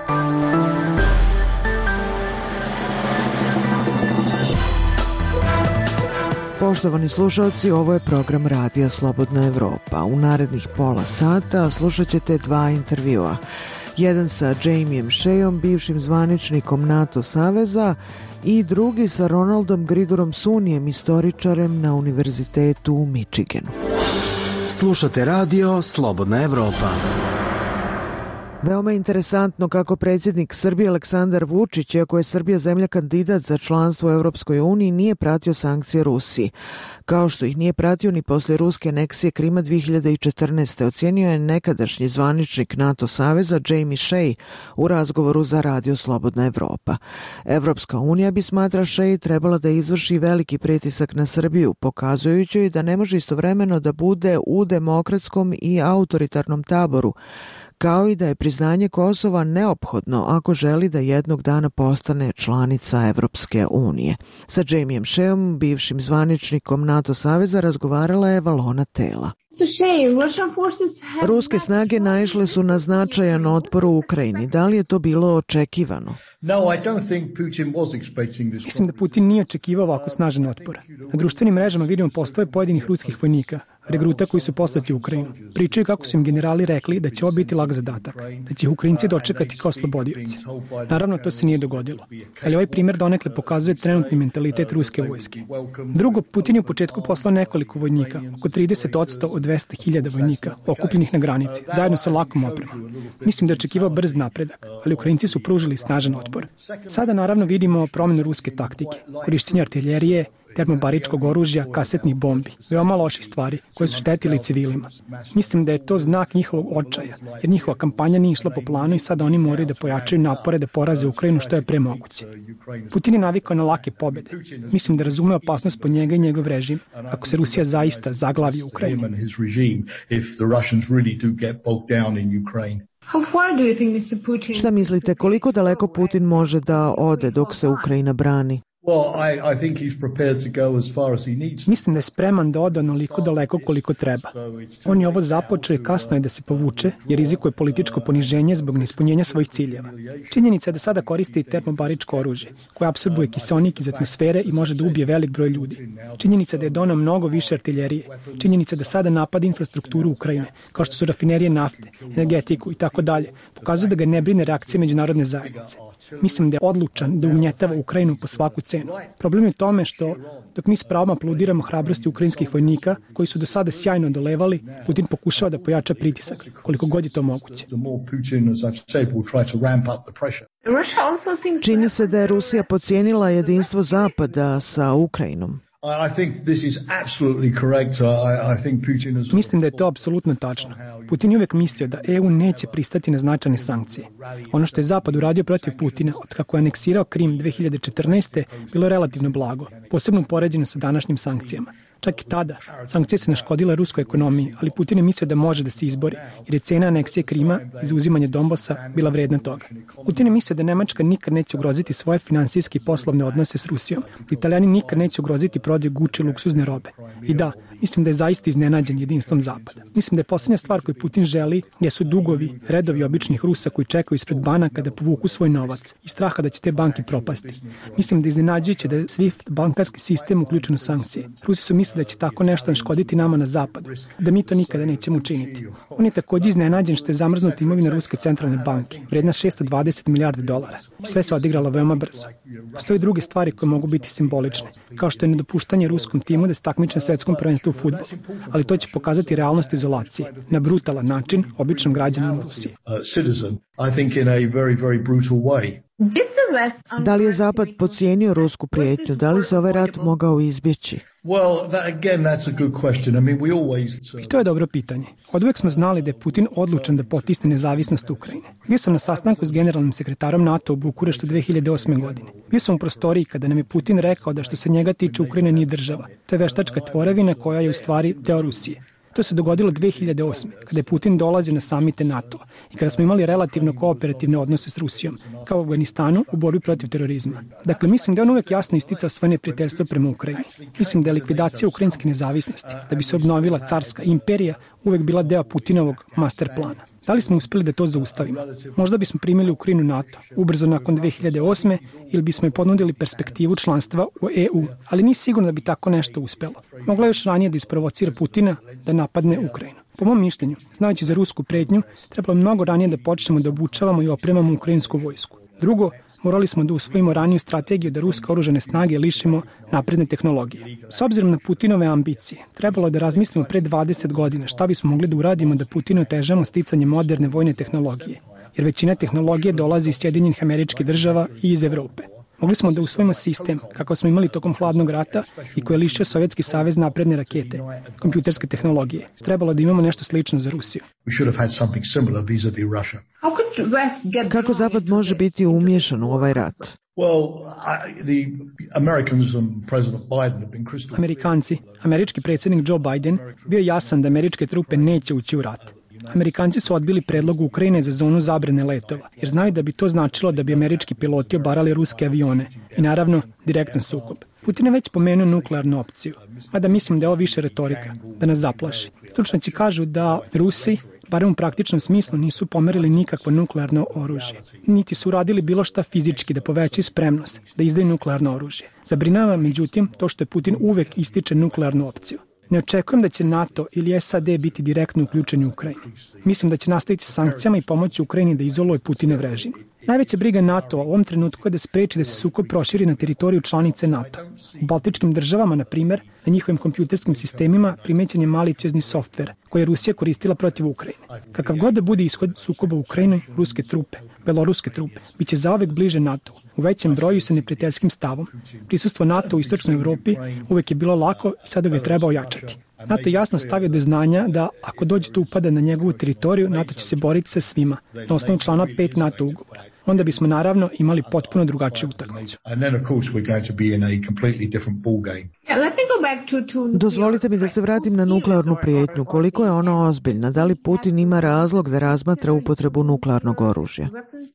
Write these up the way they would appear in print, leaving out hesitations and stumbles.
Poštovani slušalci, ovo je program Radija Slobodna Evropa. U narednih pola sata slušat ćete dva intervjua. Jedan sa Jamijem Sheaom, bivšim zvaničnikom NATO saveza, i drugi sa Ronaldom Grigorom Sunijem, istoričarem na Univerzitetu u Michiganu. Slušate Radio Slobodna Evropa. Veoma interesantno kako predsjednik Srbije Aleksandar Vučić, iako je Srbija zemlja kandidat za članstvo u Europskoj uniji, nije pratio sankcije Rusiji. Kao što ih nije pratio ni posle ruske aneksije Krima 2014. Ocijenio je nekadašnji zvaničnik NATO saveza Jamie Shea u razgovoru za Radio Slobodna Evropa. Evropska unija bi, smatra Shea, trebala da izvrši veliki pritisak na Srbiju, pokazujući joj da ne može istovremeno da bude u demokratskom i autoritarnom taboru, kao i da je priznanje Kosova neophodno ako želi da jednog dana postane članica Evropske unije. Sa Jamijem Sheaom, bivšim zvaničnikom NATO saveza, razgovarala je Valona Tela. Ruske snage naišle su na značajan otpor u Ukrajini. Da li je to bilo očekivano? Mislim da Putin nije očekivao ovako snažan otpor. Na društvenim mrežama vidimo postave pojedinih ruskih vojnika, regruta koji su poslati u Ukrajinu. Pričaju kako su im generali rekli da će ovo biti lak zadatak, da će ih Ukrajinci dočekati kao slobodioci. Naravno, to se nije dogodilo. Ali ovaj primjer donekle pokazuje trenutni mentalitet ruske vojske. Drugo, Putin je u početku poslao nekoliko vojnika, oko 30% od 200.000 vojnika, okupljenih na granici, zajedno sa lakom opremom. Mislim da je očekivao brz napredak, ali Ukrajinci su pružili snažan otpor. Sada naravno vidimo promjenu ruske taktike, korištenje artiljerije, termobaričkog oružja, kasetnih bombi, veoma loših stvari koje su štetili civilima. Mislim da je to znak njihovog očaja, jer njihova kampanja nije išla po planu i sada oni moraju da pojačaju napore da poraze Ukrajinu što je pre moguće. Putin je navikao na lake pobjede. Mislim da razume opasnost po njega i njegov režim ako se Rusija zaista zaglavi u Ukrajinu. Šta mislite, koliko daleko Putin može da ode dok se Ukrajina brani? Mislim da je spreman da ode onoliko daleko koliko treba. On je ovo započeo i kasno je da se povuče, jer rizikuje političko poniženje zbog neispunjenja svojih ciljeva. Činjenica je da sada koristi termobaričko oružje, koje apsorbuje kiseonik iz atmosfere i može da ubije velik broj ljudi. Činjenica je da je donao mnogo više artiljerije. Činjenica je da sada napada infrastrukturu Ukrajine, kao što su rafinerije nafte, energetiku i tako dalje, pokazuje da ga ne brine reakcija međunarodne zajednice. Mislim da je odlučan da ugnjetava Ukrajinu po svaku cenu. Problem je u tome što, dok mi s pravom aplaudiramo hrabrosti ukrajinskih vojnika, koji su do sada sjajno odolevali, Putin pokušava da pojača pritisak, koliko god je to moguće. Čini se da je Rusija podcijenila jedinstvo Zapada sa Ukrajinom. Mislim da je to apsolutno tačno. Putin je uvijek mislio da EU neće pristati na značajne sankcije. Ono što je Zapad uradio protiv Putina od kako je aneksirao Krim 2014. bilo je relativno blago, posebno poređeno sa današnjim sankcijama. Čak i tada, sankcije se naškodile ruskoj ekonomiji, ali Putin je mislio da može da se izbori, jer je cena aneksije Krima i zauzimanje Donbasa bila vredna toga. Putin je mislio da Nemačka nikad neće ugroziti svoje finansijske i poslovne odnose s Rusijom, da Italijani nikad neće ugroziti prodaju Gucci luksuzne robe. I da, mislim da je zaista iznenađen jedinstvom Zapada. Mislim da je posljednja stvar koju Putin želi jesu dugovi, redovi običnih Rusa koji čekaju ispred banaka da povuku svoj novac i straha da će te banke propasti. Mislim da je iznenađujuće da je SWIFT bankarski sistem uključen u sankcije. Rusi su mislili da će tako nešto naškoditi nama na zapadu, da mi to nikada nećemo učiniti. On je također iznenađen što je zamrznuta imovina Ruske centralne banke, vredna $620 milijardi. I sve se odigralo veoma brzo. Postoje druge stvari koje mogu biti simbolične, kao što je nedopuštanje ruskom timu da se takmiči na svetskom prvenstvu u fudbalu, ali to će pokazati realnost izolacije, na brutalan način običnom građaninu Rusije. Da li je Zapad podcijenio rusku prijetnju? Da li se ovaj rat mogao izbjeći? I to je dobro pitanje. Oduvijek smo znali da je Putin odlučan da potisne nezavisnost Ukrajine. Bio sam na sastanku s generalnim sekretarom NATO u Bukureštu 2008. godine. Bio sam u prostoriji kada nam je Putin rekao da što se njega tiče Ukrajina nije država. To je veštačka tvorevina koja je u stvari deo Rusije. To se dogodilo 2008. kada je Putin dolazio na samite NATO i kada smo imali relativno kooperativne odnose s Rusijom, kao u Afganistanu u borbi protiv terorizma. Dakle, mislim da je on uvijek jasno isticao svoje neprijateljstvo prema Ukrajini. Mislim da je likvidacija ukrajinske nezavisnosti, da bi se obnovila carska imperija, uvijek bila deo Putinovog master plana. Da li smo uspeli da to zaustavimo? Možda bismo primili Ukrajinu NATO, ubrzo nakon 2008. ili bismo joj ponudili perspektivu članstva u EU, ali nije sigurno da bi tako nešto uspelo. Mogla je još ranije da isprovocira Putina da napadne Ukrajinu. Po mom mišljenju, znajući za rusku pretnju, trebalo mnogo ranije da počnemo da obučavamo i opremamo ukrajinsku vojsku. Drugo, morali smo da usvojimo raniju strategiju da ruske oružane snage lišimo napredne tehnologije. S obzirom na Putinove ambicije, trebalo je da razmislimo pre 20 godina šta bismo mogli da uradimo da Putinu otežamo sticanje moderne vojne tehnologije, jer većina tehnologije dolazi iz Sjedinjenih Američkih Država i iz Evrope. Mogli smo da usvojimo sistem kakav smo imali tokom hladnog rata i koji je lišio Sovjetski savez napredne rakete, kompjuterske tehnologije. Trebalo da imamo nešto slično za Rusiju. Kako Zapad može biti umiješan u ovaj rat? Amerikanci, američki predsjednik Joe Biden, bio jasan da američke trupe neće ući u rat. Amerikanci su odbili predlog Ukrajine za zonu zabrane letova, jer znaju da bi to značilo da bi američki piloti obarali ruske avione i naravno direktan sukob. Putin je već pomenuo nuklearnu opciju, mada mislim da je ovo više retorika, da nas zaplaši. Stručnjaci kažu da Rusi, barem u praktičnom smislu, nisu pomerili nikakvo nuklearno oružje, niti su radili bilo šta fizički da povećaju spremnost da izdaju nuklearno oružje. Zabrinjava međutim to što je Putin uvek ističe nuklearnu opciju. Ne očekujem da će NATO ili SAD biti direktno uključeni u Ukrajinu. Mislim da će nastaviti sankcijama i pomoći Ukrajini da izoluje Putinov režim. Najveća briga NATO u ovom trenutku je da spreči da se sukob proširi na teritoriju članice NATO. U baltičkim državama, na primjer, na njihovim kompjuterskim sistemima primećen je maliciozni softver koji je Rusija koristila protiv Ukrajine. Kakav god da bude ishod sukoba u Ukrajini, ruske trupe, beloruske trupe, bit će zauvek bliže NATO, u većem broju sa neprijateljskim stavom. Prisustvo NATO u istočnoj Evropi uvek je bilo lako i sada ga je treba ojačati. NATO jasno stavio do znanja da ako dođe do upada na njegovu teritoriju, NATO će se boriti sa svima, na osnovu člana 5 NATO ugovora. Onda bismo naravno imali potpuno drugačiju utakmicu. Dozvolite mi da se vratim na nuklearnu prijetnju. Koliko je ona ozbiljna? Da li Putin ima razlog da razmatra upotrebu nuklearnog oružja?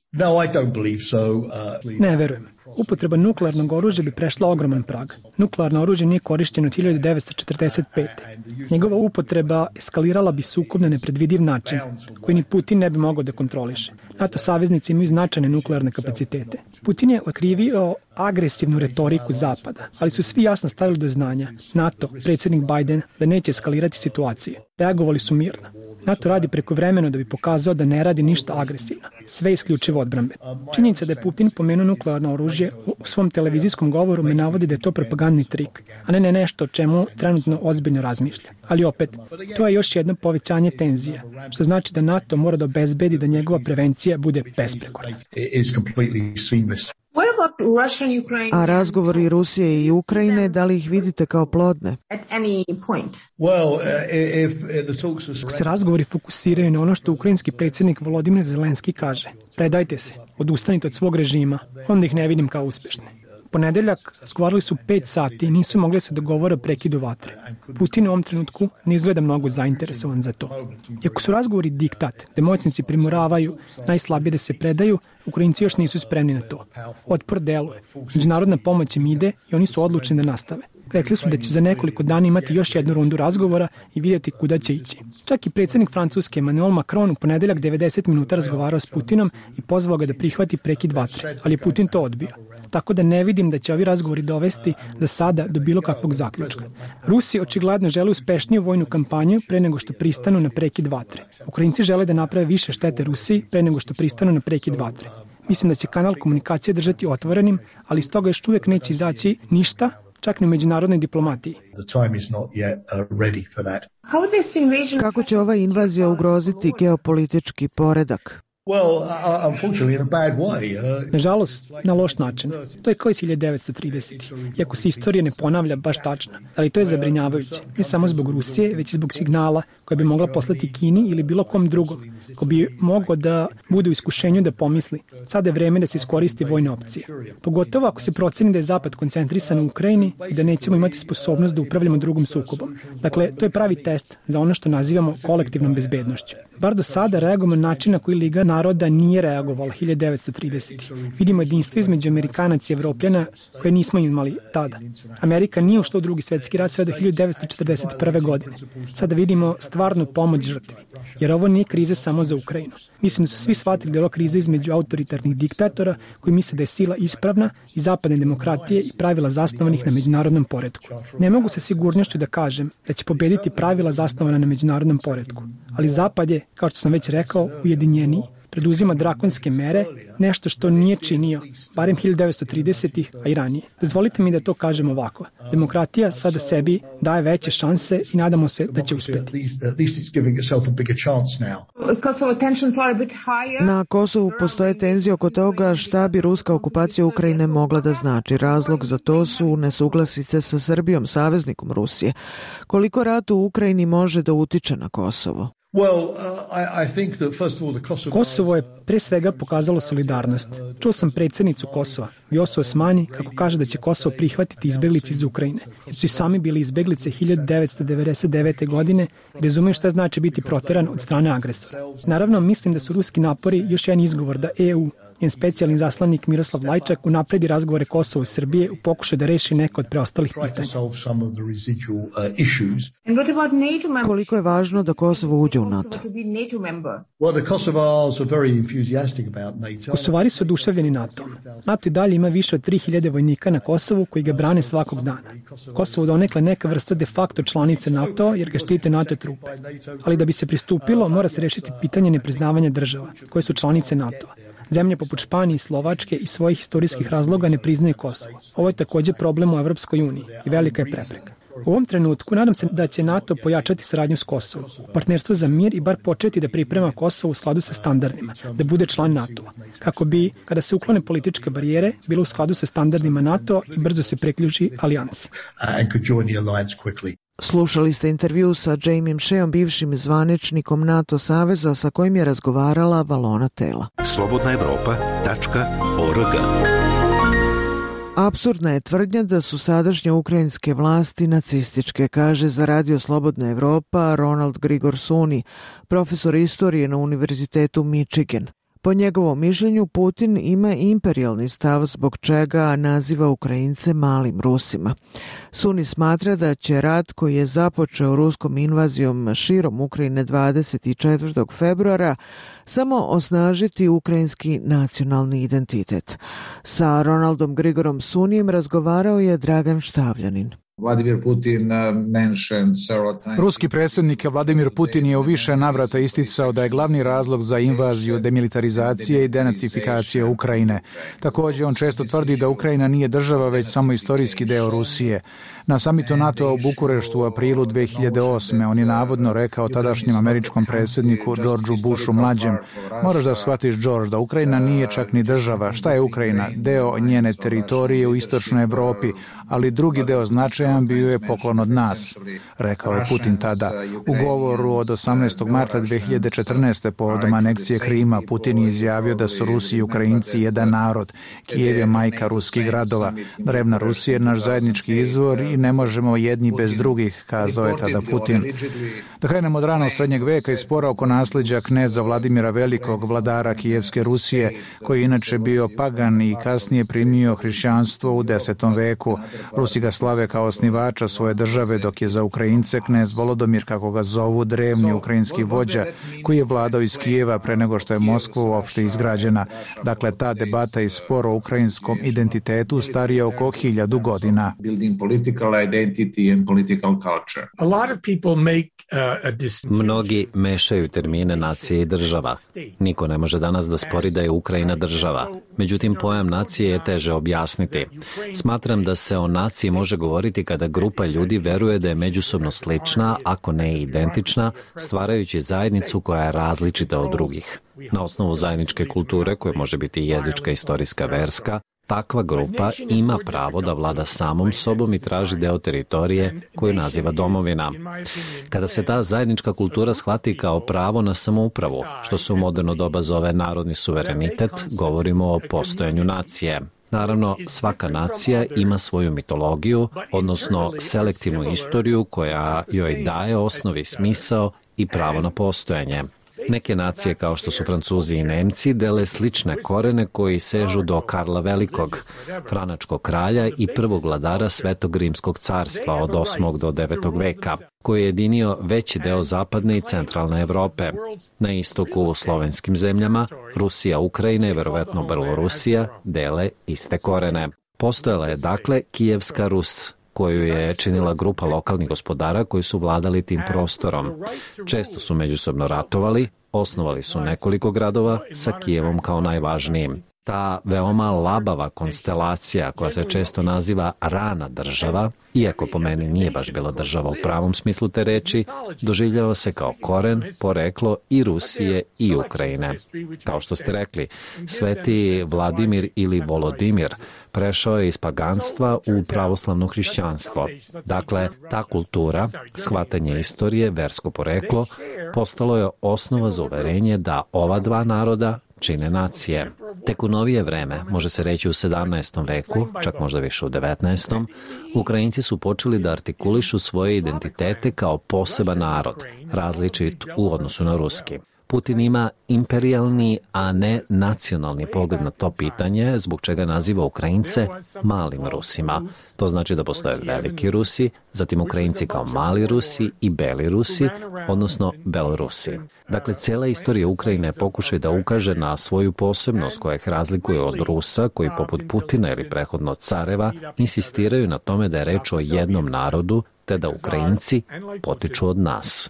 Ne verujem. Upotreba nuklearnog oružja bi prešla ogroman prag. Nuklearno oružje nije korišćeno od 1945. Njegova upotreba eskalirala bi sukob na nepredvidiv način, koji ni Putin ne bi mogao da kontroliše. NATO saveznici imaju značajne nuklearne kapacitete. Putin je okrivio agresivnu retoriku Zapada, ali su svi jasno stavili do znanja, NATO, predsjednik Biden, da neće eskalirati situaciju. Reagovali su mirno. NATO radi prekovremeno da bi pokazao da ne radi ništa agresivno, sve isključivo odbrambeno. Činjenica da je Putin pomenuo nuklearno oružje u svom televizijskom govoru me navodi da je to propagandni trik, a ne nešto o čemu trenutno ozbiljno razmišlja. Ali opet, to je još jedno povećanje tenzija, što znači da NATO mora da obezbedi da njegova prevencija bude besprekorna. A razgovori Rusije i Ukrajine, da li ih vidite kao plodne? Ako se razgovori fokusiraju na ono što ukrajinski predsjednik Volodimir Zelenski kaže, predajte se, odustanite od svog režima, onda ih ne vidim kao uspešne. Ponedeljak razgovarali su 5 sati i nisu mogli se dogovore o prekidu vatre. Putin u ovom trenutku ne izgleda mnogo zainteresovan za to. Iako su razgovori diktat, gde moćnici primoravaju najslabije da se predaju, Ukrajinci još nisu spremni na to. Otpor deluje. Međunarodna pomoć im ide i oni su odlučni da nastave. Rekli su da će za nekoliko dana imati još jednu rundu razgovora i vidjeti kuda će ići. Čak i predsjednik Francuske Emmanuel Macron u ponedeljak 90 minuta razgovarao s Putinom i pozvao ga da prihvati prekid vatre, ali je Putin to odbio. Tako da ne vidim da će ovi razgovori dovesti za sada do bilo kakvog zaključka. Rusi očigledno žele uspešniju vojnu kampanju pre nego što pristanu na prekid vatre. Ukrajinci žele da naprave više štete Rusiji pre nego što pristanu na prekid vatre. Mislim da će kanal komunikacije držati otvorenim, ali iz toga još uvijek neće izaći ništa, čak ni u međunarodnoj diplomatiji. Kako će ova invazija ugroziti geopolitički poredak? Nažalost, na loš način. To je kao iz 1930. Iako se istorija ne ponavlja baš tačno, ali to je zabrinjavajuće. Ne samo zbog Rusije, već i zbog signala koje bi mogla poslati Kini ili bilo kom drugom, ko bi mogao da bude u iskušenju da pomisli. Sada je vreme da se iskoristi vojne opcije. Pogotovo ako se proceni da je Zapad koncentrisan u Ukrajini i da nećemo imati sposobnost da upravljamo drugom sukobom. Dakle, to je pravi test za ono što nazivamo kolektivnom bezbednošću. Bar do sada reagujemo na način na koji Liga naroda nije reagovala 1930. Vidimo jedinstvo između Amerikanaca i Evropljana koje nismo imali tada. Amerika nije ušla u Drugi svjetski rat sve do 1941. godine. Sada vidimo stvarnu pomoć žrtvi. Jer ovo nije kriza samo samo za Ukrajinu. Mislim da su svi shvatili da je ova kriza između autoritarnih diktatora koji misle da je sila ispravna i zapadne demokratije i pravila zasnovanih na međunarodnom poretku. Ne mogu sa sigurnošću da kažem da će pobediti pravila zasnovana na međunarodnom poretku, ali Zapad je, kao što sam već rekao, ujedinjeniji, preduzima drakonske mere, nešto što nije činio, barem 1930-ih, a i ranije. Dozvolite mi da to kažem ovako. Demokratija sada sebi daje veće šanse i nadamo se da će uspjeti. Na Kosovu postoje tenzije oko toga šta bi ruska okupacija Ukrajine mogla da znači. Razlog za to su nesuglasice sa Srbijom, saveznikom Rusije. Koliko rat u Ukrajini može da utiče na Kosovo? Kosovo je pre svega pokazalo solidarnost. Čuo sam predsjednicu Kosova, Vjosu Osmani, kako kaže da će Kosovo prihvatiti izbeglice iz Ukrajine, jer su i sami bili izbeglice 1999. godine i razumiju šta znači biti proteran od strane agresora. Naravno, mislim da su ruski napori još jedan izgovor da EU, njen specijalni zaslanik Miroslav Lajčak, unapredi razgovore Kosova i Srbije u pokušaju da reši neko od preostalih pitanja. Koliko je važno da Kosovo uđe u NATO? Kosovari su oduševljeni NATO-om. NATO i dalje ima više od 3000 vojnika na Kosovu koji ga brane svakog dana. Kosovo donekle neka vrsta de facto članice NATO jer ga štite NATO trupe. Ali da bi se pristupilo, mora se rešiti pitanje nepriznavanja država koje su članice NATO-a. Zemlje poput Španije i Slovačke iz svojih istorijskih razloga ne priznaju Kosovo. Ovo je također problem u Evropskoj uniji i velika je prepreka. U ovom trenutku nadam se da će NATO pojačati saradnju s Kosovom, partnerstvo za mir i bar početi da priprema Kosovo u skladu sa standardima, da bude član NATO-a, kako bi, kada se uklone političke barijere, bilo u skladu sa standardima NATO i brzo se priključi alijansi. Slušali ste intervju sa Jamiem Sheom, bivšim zvaničnikom NATO saveza sa kojim je razgovarala Valona Tela. slobodnaevropa.org. Apsurdna je tvrdnja da su sadašnje ukrajinske vlasti nacističke, kaže za Radio Slobodna Evropa Ronald Grigor Suni, profesor istorije na Univerzitetu Michigan. Po njegovom mišljenju, Putin ima imperijalni stav zbog čega naziva Ukrajince malim Rusima. Suni smatra da će rat koji je započeo ruskom invazijom širom Ukrajine 24. februara samo osnažiti ukrajinski nacionalni identitet. Sa Ronaldom Grigorom Sunijem razgovarao je Dragan Štavljanin. Ruski predsjednik Vladimir Putin je u više navrata isticao da je glavni razlog za invaziju demilitarizacije i denacifikacije Ukrajine. Također on često tvrdi da Ukrajina nije država već samo istorijski deo Rusije. Na samitu NATO u Bukureštu u aprilu 2008. on je navodno rekao tadašnjem američkom predsjedniku Georgeu Bushu mlađem: "Moraš da shvatiš, George, da Ukrajina nije čak ni država. Šta je Ukrajina? Deo njene teritorije u istočnoj Evropi, ali drugi deo značajan bio je poklon od nas", rekao je Putin tada. U govoru od 18. marta 2014. povodom aneksije Krima, Putin je izjavio da su Rusi i Ukrajinci jedan narod. Kijev je majka ruskih gradova. Drevna Rusija je naš zajednički izvor i ne možemo jedni bez drugih, kazao je tada Putin. Da krenemo od ranog srednjeg veka i spora oko nasljeđa kneza Vladimira Velikog, vladara Kijevske Rusije, koji je inače bio pagan i kasnije primio hrišćanstvo u 10. veku. Rusi ga slave kao osnivača svoje države, dok je za Ukrajince knez Volodomir, kako ga zovu, drevni ukrajinski vođa, koji je vladao iz Kijeva pre nego što je Moskva uopšte izgrađena. Dakle, ta debata i spor o ukrajinskom identitetu starija oko 1000 godina. Mnogi mešaju termine nacije i država. Niko ne može danas da spori da je Ukrajina država. Međutim, pojam nacije je teže objasniti. Smatram da se o naciji može govoriti kada grupa ljudi veruje da je međusobno slična, ako ne i identična, stvarajući zajednicu koja je različita od drugih. Na osnovu zajedničke kulture, koja može biti jezička, istorijska, verska, takva grupa ima pravo da vlada samom sobom i traži deo teritorije koju naziva domovina. Kada se ta zajednička kultura shvati kao pravo na samoupravu, što se u moderno doba zove narodni suverenitet, govorimo o postojanju nacije. Naravno, svaka nacija ima svoju mitologiju, odnosno selektivnu istoriju koja joj daje osnovi smisao i pravo na postojanje. Neke nacije kao što su Francuzi i Nemci dele slične korene koji sežu do Karla Velikog, franačkog kralja i prvog vladara Svetog Rimskog carstva od 8. do 9. veka, koji je jedinio veći deo zapadne i centralne Evrope. Na istoku u slovenskim zemljama, Rusija, Ukrajina i verovatno Belorusija dele iste korene. Postojala je dakle Kijevska Rus, koju je činila grupa lokalnih gospodara koji su vladali tim prostorom. Često su međusobno ratovali, osnovali su nekoliko gradova sa Kijevom kao najvažnijim. Ta veoma labava konstelacija koja se često naziva rana država, iako po meni nije baš bila država u pravom smislu te reči, doživljava se kao koren, poreklo i Rusije i Ukrajine. Kao što ste rekli, Sveti Vladimir ili Volodimir prešao je iz paganstva u pravoslavno hrišćanstvo. Dakle, ta kultura, shvatanje istorije, versko poreklo, postalo je osnova za uverenje da ova dva naroda čine nacije. Tek u novije vreme, može se reći u 17. veku, čak možda više u 19. Ukrajinci su počeli da artikulišu svoje identitete kao poseban narod, različit u odnosu na ruski. Putin ima imperijalni, a ne nacionalni pogled na to pitanje, zbog čega naziva Ukrajince malim Rusima. To znači da postoje veliki Rusi, zatim Ukrajinci kao mali Rusi i beli Rusi, odnosno Belorusi. Dakle, cijela istorija Ukrajine pokušaj da ukaže na svoju posebnost koja ih razlikuje od Rusa, koji poput Putina ili prethodno careva insistiraju na tome da je reč o jednom narodu, te da Ukrajinci potiču od nas.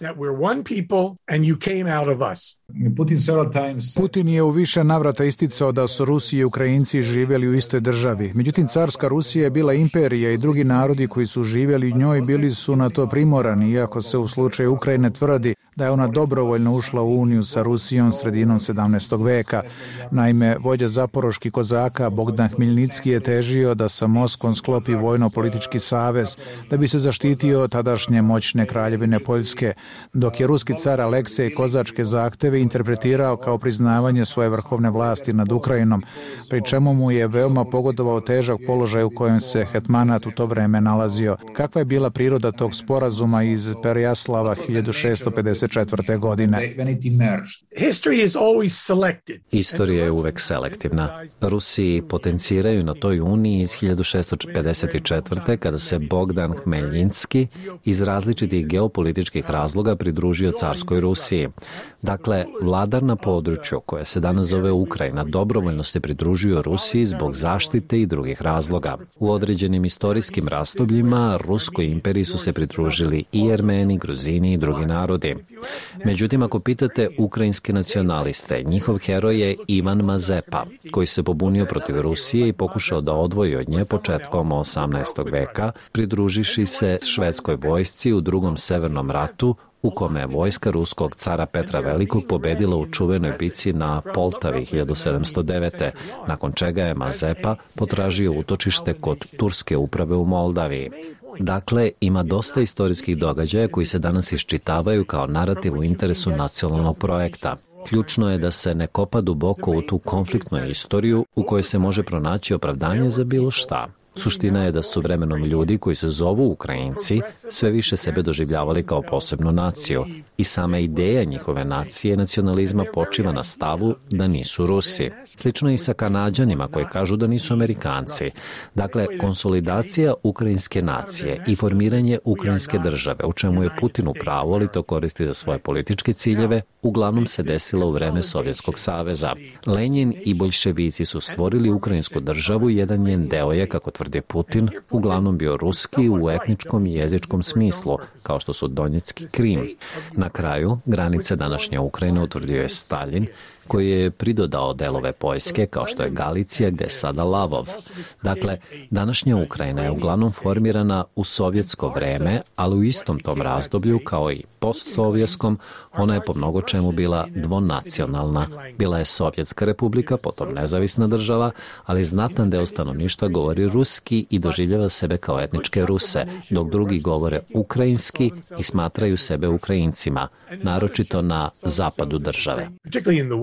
Putin je u više navrata isticao da su Rusi i Ukrajinci živjeli u istoj državi. Međutim, carska Rusija je bila imperija i drugi narodi koji su živjeli u njoj bili su na to primorani, iako se u slučaju Ukrajine tvrdi da je ona dobrovoljno ušla u uniju sa Rusijom sredinom 17. veka. Naime, vođa zaporoških kozaka Bogdan Hmiljnicki je težio da sa Moskvom sklopi vojno-politički savez da bi se zaštitio tadašnje moćne kraljevine Poljske, dok je ruski car Aleksej kozačke zahteve interpretirao kao priznavanje svoje vrhovne vlasti nad Ukrajinom, pri čemu mu je veoma pogodovao težak položaj u kojem se hetmanat u to vreme nalazio. Kakva je bila priroda tog sporazuma iz Perjaslava 1654. godine? Istorija je uvek selektivna. Rusi potenciraju na toj uniji iz 1654. kada se Bogdan Hmeljinski iz različitih geopolitičkih razloga pridružio carskoj Rusiji. Dakle, vladar na području koje se danas zove Ukrajina dobrovoljno se pridružio Rusiji zbog zaštite i drugih razloga. U određenim istorijskim razdobljima Ruskoj imperiji su se pridružili i Jermeni, Gruzini i drugi narodi. Međutim, ako pitate ukrajinske nacionaliste, njihov heroj je Ivan Mazepa, koji se pobunio protiv Rusije i pokušao da odvoji od nje početkom 18. veka, pridružiši se švedskoj vojsci u Drugom severnom ratu, u kome je vojska ruskog cara Petra Velikog pobedila u čuvenoj bici na Poltavi 1709. nakon čega je Mazepa potražio utočište kod turske uprave u Moldaviji. Dakle, ima dosta istorijskih događaja koji se danas iščitavaju kao narativ u interesu nacionalnog projekta. Ključno je da se ne kopa duboko u tu konfliktnu istoriju u kojoj se može pronaći opravdanje za bilo šta. Suština je da su vremenom ljudi koji se zovu Ukrajinci sve više sebe doživljavali kao posebnu naciju i sama ideja njihove nacije nacionalizma počiva na stavu da nisu Rusi. Slično je i sa Kanađanima koji kažu da nisu Amerikanci. Dakle, konsolidacija ukrajinske nacije i formiranje ukrajinske države, u čemu je Putin u pravu, ali to koristi za svoje političke ciljeve, uglavnom se desilo u vreme Sovjetskog saveza. Lenin i boljševici su stvorili ukrajinsku državu i jedan njen deo je, kako tvrdi Putin, uglavnom bio ruski u etničkom i jezičkom smislu, kao što su Donjecki Krim. Na kraju, granice današnje Ukrajine utvrdio je Stalin, koji je pridodao delove Poljske, kao što je Galicija, gde je sada Lavov. Dakle, današnja Ukrajina je uglavnom formirana u sovjetsko vreme, ali u istom tom razdoblju, kao i postsovjetskom, ona je po mnogo čemu bila dvonacionalna. Bila je Sovjetska republika, potom nezavisna država, ali znatan deo stanovništva govori ruski i doživljava sebe kao etničke Ruse, dok drugi govore ukrajinski i smatraju sebe Ukrajincima, naročito na zapadu države.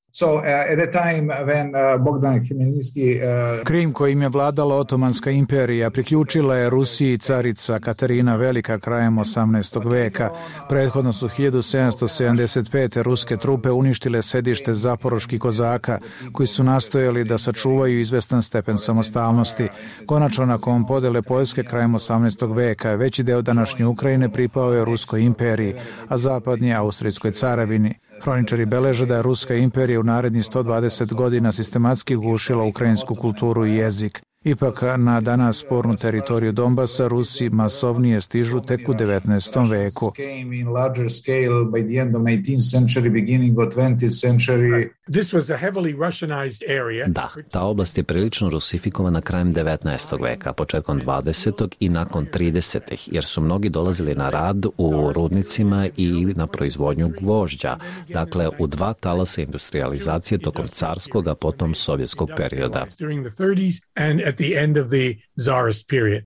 Krim, kojim je vladala Otomanska imperija, priključila je Rusiji carica Katarina Velika krajem 18. veka. Prethodno su 1775. ruske trupe uništile sedište zaporoških kozaka, koji su nastojali da sačuvaju izvestan stepen samostalnosti. Konačno, nakon podele Poljske krajem 18. veka, veći deo današnje Ukrajine pripao je Ruskoj imperiji, a zapadnije Austrijskoj caravini. Hroničari beleže da je Ruska imperija u narednih 120 godina sistematski gušila ukrajinsku kulturu i jezik. Ipak, na danas spornu teritoriju Donbasa Rusi masovnije stižu tek u 19. veku. Da, ta oblast je prilično rusifikovana krajem 19. veka, početkom 20. i nakon 30. jer su mnogi dolazili na rad u rudnicima i na proizvodnju gvožđa, dakle u dva talasa industrializacije tokom carskog, a potom sovjetskog perioda. At the end of the Tsarist period.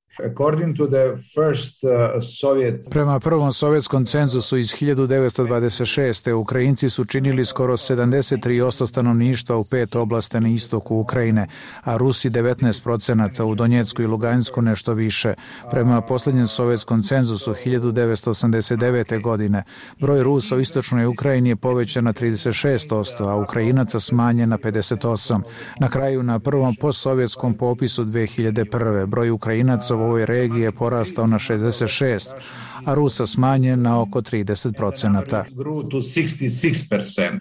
Prema prvom sovjetskom cenzusu iz 1926. Ukrajinci su činili skoro 73% stanovništva u 5 oblasti na istoku Ukrajine, a Rusi 19%, u Donjecku i Lugansku nešto više. Prema posljednjem sovjetskom cenzusu 1989. godine broj Rusa u istočnoj Ukrajini je povećan na 36%, a Ukrajinaca smanjen na 58%. Na kraju, na prvom postsovjetskom popisu 2001. broj Ukrajinaca u ovoj regiji je porastao na 66%, a Rusa smanjen na oko 30%.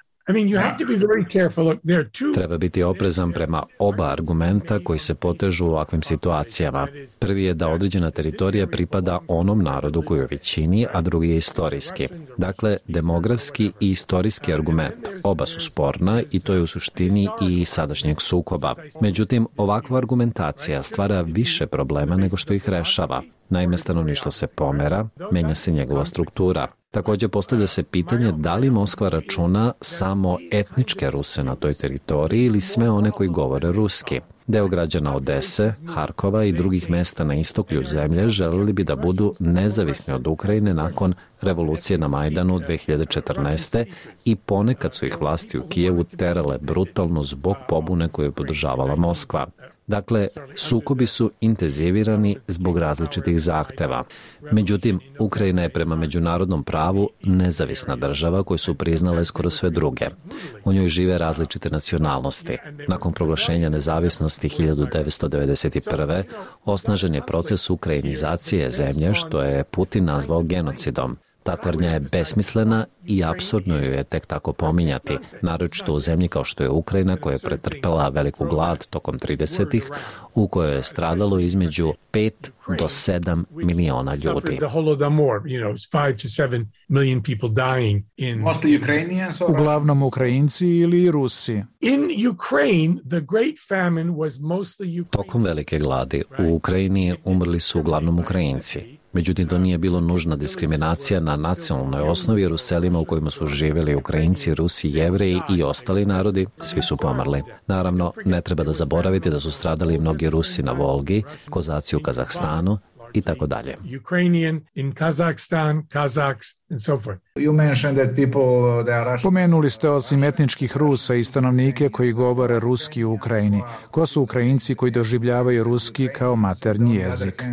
Treba biti oprezan prema oba argumenta koji se potežu u ovakvim situacijama. Prvi je da određena teritorija pripada onom narodu koji je u većini, a drugi je istorijski. Dakle, demografski i istorijski argument. Oba su sporna i to je u suštini i sadašnjeg sukoba. Međutim, ovakva argumentacija stvara više problema nego što ih rešava. Naime, stanovništvo se pomera, menja se njegova struktura. Također postavlja se pitanje da li Moskva računa samo etničke Ruse na toj teritoriji ili sve one koji govore ruski. Deo građana Odese, Harkova i drugih mesta na istoku zemlje želeli bi da budu nezavisni od Ukrajine nakon revolucije na Majdanu 2014. i ponekad su ih vlasti u Kijevu terale brutalno zbog pobune koju je podržavala Moskva. Dakle, sukobi su intenzivirani zbog različitih zahteva. Međutim, Ukrajina je prema međunarodnom pravu nezavisna država koju su priznale skoro sve druge. U njoj žive različite nacionalnosti. Nakon proglašenja nezavisnosti 1991. osnažen je proces ukrajinizacije zemlje, što je Putin nazvao genocidom. Ta tvrdnja je besmislena i apsurdno ju je tek tako pominjati, naročito u zemlji kao što je Ukrajina, koja je pretrpela veliku glad tokom 30-ih, u kojoj je stradalo između 5 do 7 miliona ljudi. Uglavnom Ukrajinci ili Rusi. Tokom velike gladi u Ukrajini umrli su uglavnom Ukrajinci. Međutim, to nije bilo nužna diskriminacija na nacionalnoj osnovi, jer u selima u kojima su živjeli Ukrajinci, Rusi, Jevreji i ostali narodi, svi su pomrli. Naravno, ne treba da zaboraviti da su stradali mnogi Rusi na Volgi, Kozaci u Kazahstanu i tako dalje. Pomenuli ste osim etničkih Rusa i stanovnike koji govore ruski u Ukrajini. Ko su Ukrajinci koji doživljavaju ruski kao maternji jezik?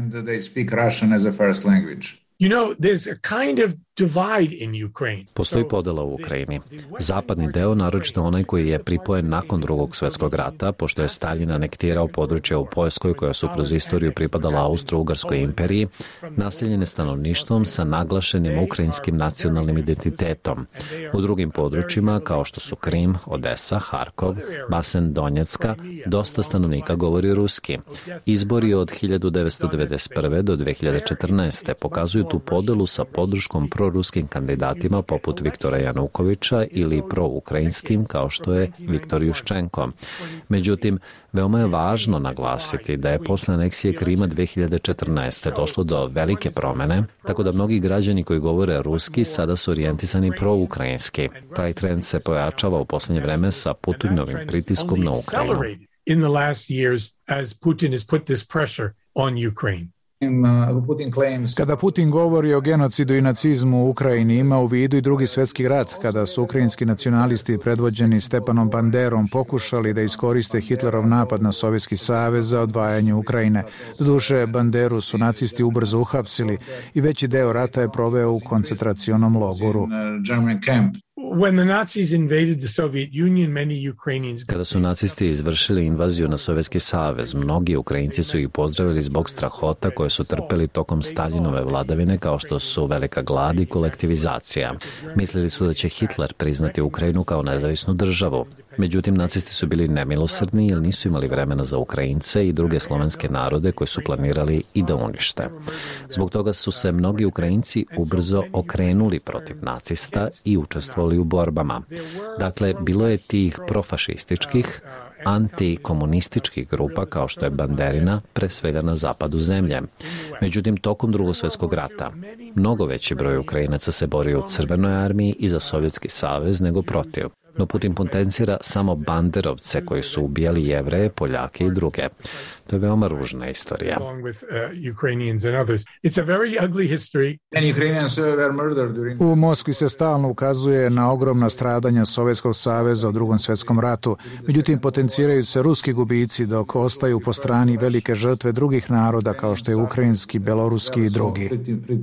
Postoji podela u Ukrajini. Zapadni deo, naročito onaj koji je pripojen nakon Drugog svjetskog rata, pošto je Staljin anektirao područje u Poljskoj koja su kroz istoriju pripadala Austro-Ugarskoj imperiji, naseljene stanovništvom sa naglašenim ukrajinskim nacionalnim identitetom. U drugim područjima, kao što su Krim, Odesa, Harkov, basen Donjecka, dosta stanovnika govori ruski. Izbori od 1991. do 2014. pokazuju tu podelu sa podrškom proruskim kandidatima poput Viktora Janukovića ili proukrajinskim kao što je Viktor Juščenko. Međutim, veoma je važno naglasiti da je posle aneksije Krima 2014. došlo do velike promene, tako da mnogi građani koji govore ruski sada su orijentisani proukrajinski. Taj trend se pojačava u posljednje vreme sa Putinovim pritiskom na Ukrajinu. Kada Putin govori o genocidu i nacizmu u Ukrajini, ima u vidu i Drugi svjetski rat, kada su ukrajinski nacionalisti predvođeni Stepanom Banderom pokušali da iskoriste Hitlerov napad na Sovjetski savez za odvajanje Ukrajine. Doduše, Banderu su nacisti ubrzo uhapsili i veći deo rata je proveo u koncentracionom logoru. Kada su nacisti izvršili invaziju na Sovjetski savez, mnogi Ukrajinci su ih pozdravili zbog strahota koje su trpeli tokom Staljinove vladavine, kao što su velika glad i kolektivizacija. Mislili su da će Hitler priznati Ukrajinu kao nezavisnu državu. Međutim, nacisti su bili nemilosrdni jer nisu imali vremena za Ukrajince i druge slovenske narode koji su planirali i da unište. Zbog toga su se mnogi Ukrajinci ubrzo okrenuli protiv nacista i učestvovali u borbama. Dakle, bilo je tih profašističkih, antikomunističkih grupa kao što je Banderina, pre svega na zapadu zemlje. Međutim, tokom Drugog svjetskog rata, mnogo veći broj Ukrajinaca se borio u Crvenoj armiji i za Sovjetski savez nego protiv. No Putin potencira samo banderovce koji su ubijali Jevreje, Poljake i druge. To je veoma ružna istorija. U Moskvi se stalno ukazuje na ogromna stradanja Sovjetskog saveza u Drugom svjetskom ratu. Međutim, potenciraju se ruski gubici dok ostaju po strani velike žrtve drugih naroda kao što je ukrajinski, beloruski i drugi.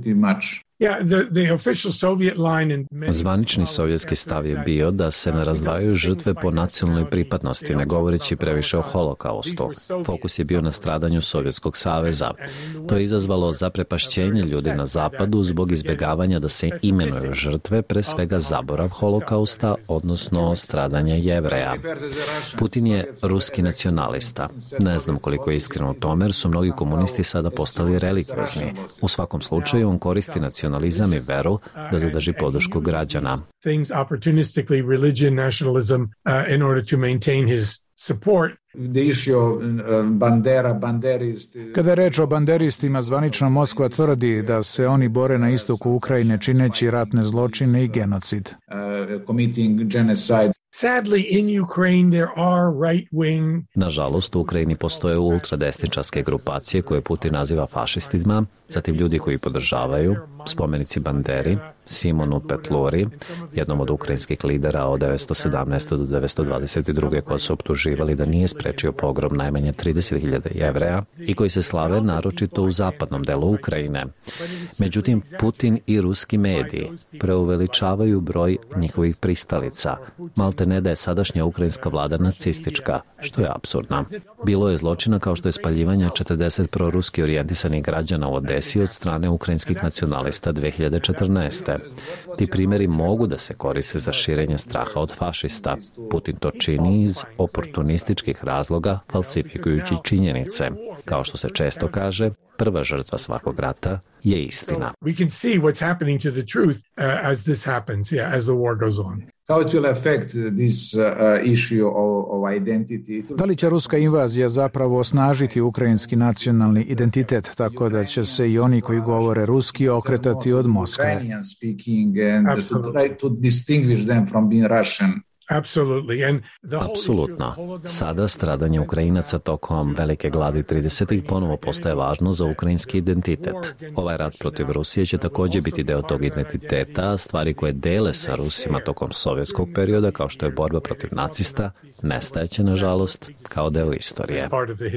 Zvanični sovjetski stav je bio da se ne razdvajaju žrtve po nacionalnoj pripadnosti, ne govoreći previše o holokaustu. Fokus je bio na stradanju Sovjetskog saveza. To je izazvalo zaprepašćenje ljudi na zapadu zbog izbjegavanja da se imenuju žrtve, pre svega zaborav holokausta, odnosno stradanja Jevreja. Putin je ruski nacionalista. Ne znam koliko je iskreno u tome, jer su mnogi komunisti sada postali religiozni. U svakom slučaju, on koristi nacionalizam i veru da zadrži podršku građana. Kada je reč o banderistima, zvanična Moskva tvrdi da se oni bore na istoku Ukrajine čineći ratne zločine i genocid. Nažalost, u Ukrajini postoje ultradesničarske grupacije koje Putin naziva fašistima, zatim ljudi koji podržavaju, spomenici Banderi, Simonu Petluri, jednom od ukrajinskih lidera od 1917. do 1922. koji su optuživali da nije sprečio pogrom najmanje 30.000 Jevreja i koji se slave naročito u zapadnom delu Ukrajine. Međutim, Putin i ruski mediji preuveličavaju broj njihovih pristalica. Malte ne da je sadašnja ukrajinska vlada nacistička, što je apsurdno. Bilo je zločina kao što je spaljivanje 40 proruski orijentisanih građana u Odesi od strane ukrajinskih nacionalista 2014. Ti primjeri mogu da se koriste za širenje straha od fašista. Putin to čini iz oportunističkih razloga, falsifikujući činjenice. Kao što se često kaže, prva žrtva svakog rata je istina. Da li će ruska invazija zapravo osnažiti ukrajinski nacionalni identitet, tako da će se i oni koji govore ruski okretati od Moskve? Apsolutno. Sada stradanje Ukrajinaca tokom velike gladi 30. ponovo postaje važno za ukrajinski identitet. Ovaj rat protiv Rusije će također biti deo tog identiteta, stvari koje dele sa Rusima tokom sovjetskog perioda, kao što je borba protiv nacista, nestajeće, nažalost, kao deo istorije.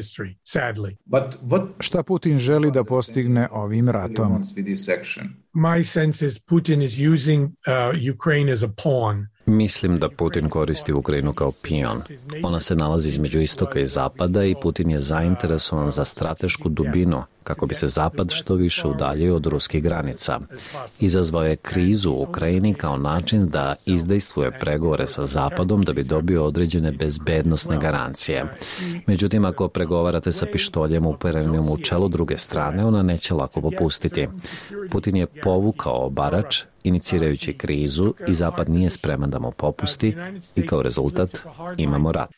Šta Putin želi da postigne ovim ratom? My sense is Putin is using Ukraine as a pawn. Mislim da Putin koristi Ukrajinu kao pion. Ona se nalazi između istoka i zapada i Putin je zainteresovan za stratešku dubinu kako bi se zapad što više udaljio od ruskih granica. Izazvao je krizu u Ukrajini kao način da izdejstvuje pregovore sa zapadom da bi dobio određene bezbednosne garancije. Međutim, ako pregovarate sa pištoljem uperenim u čelo druge strane, ona neće lako popustiti. Putin je povukao obarač inicirajući krizu i zapad nije spreman da mu popusti i kao rezultat imamo rat.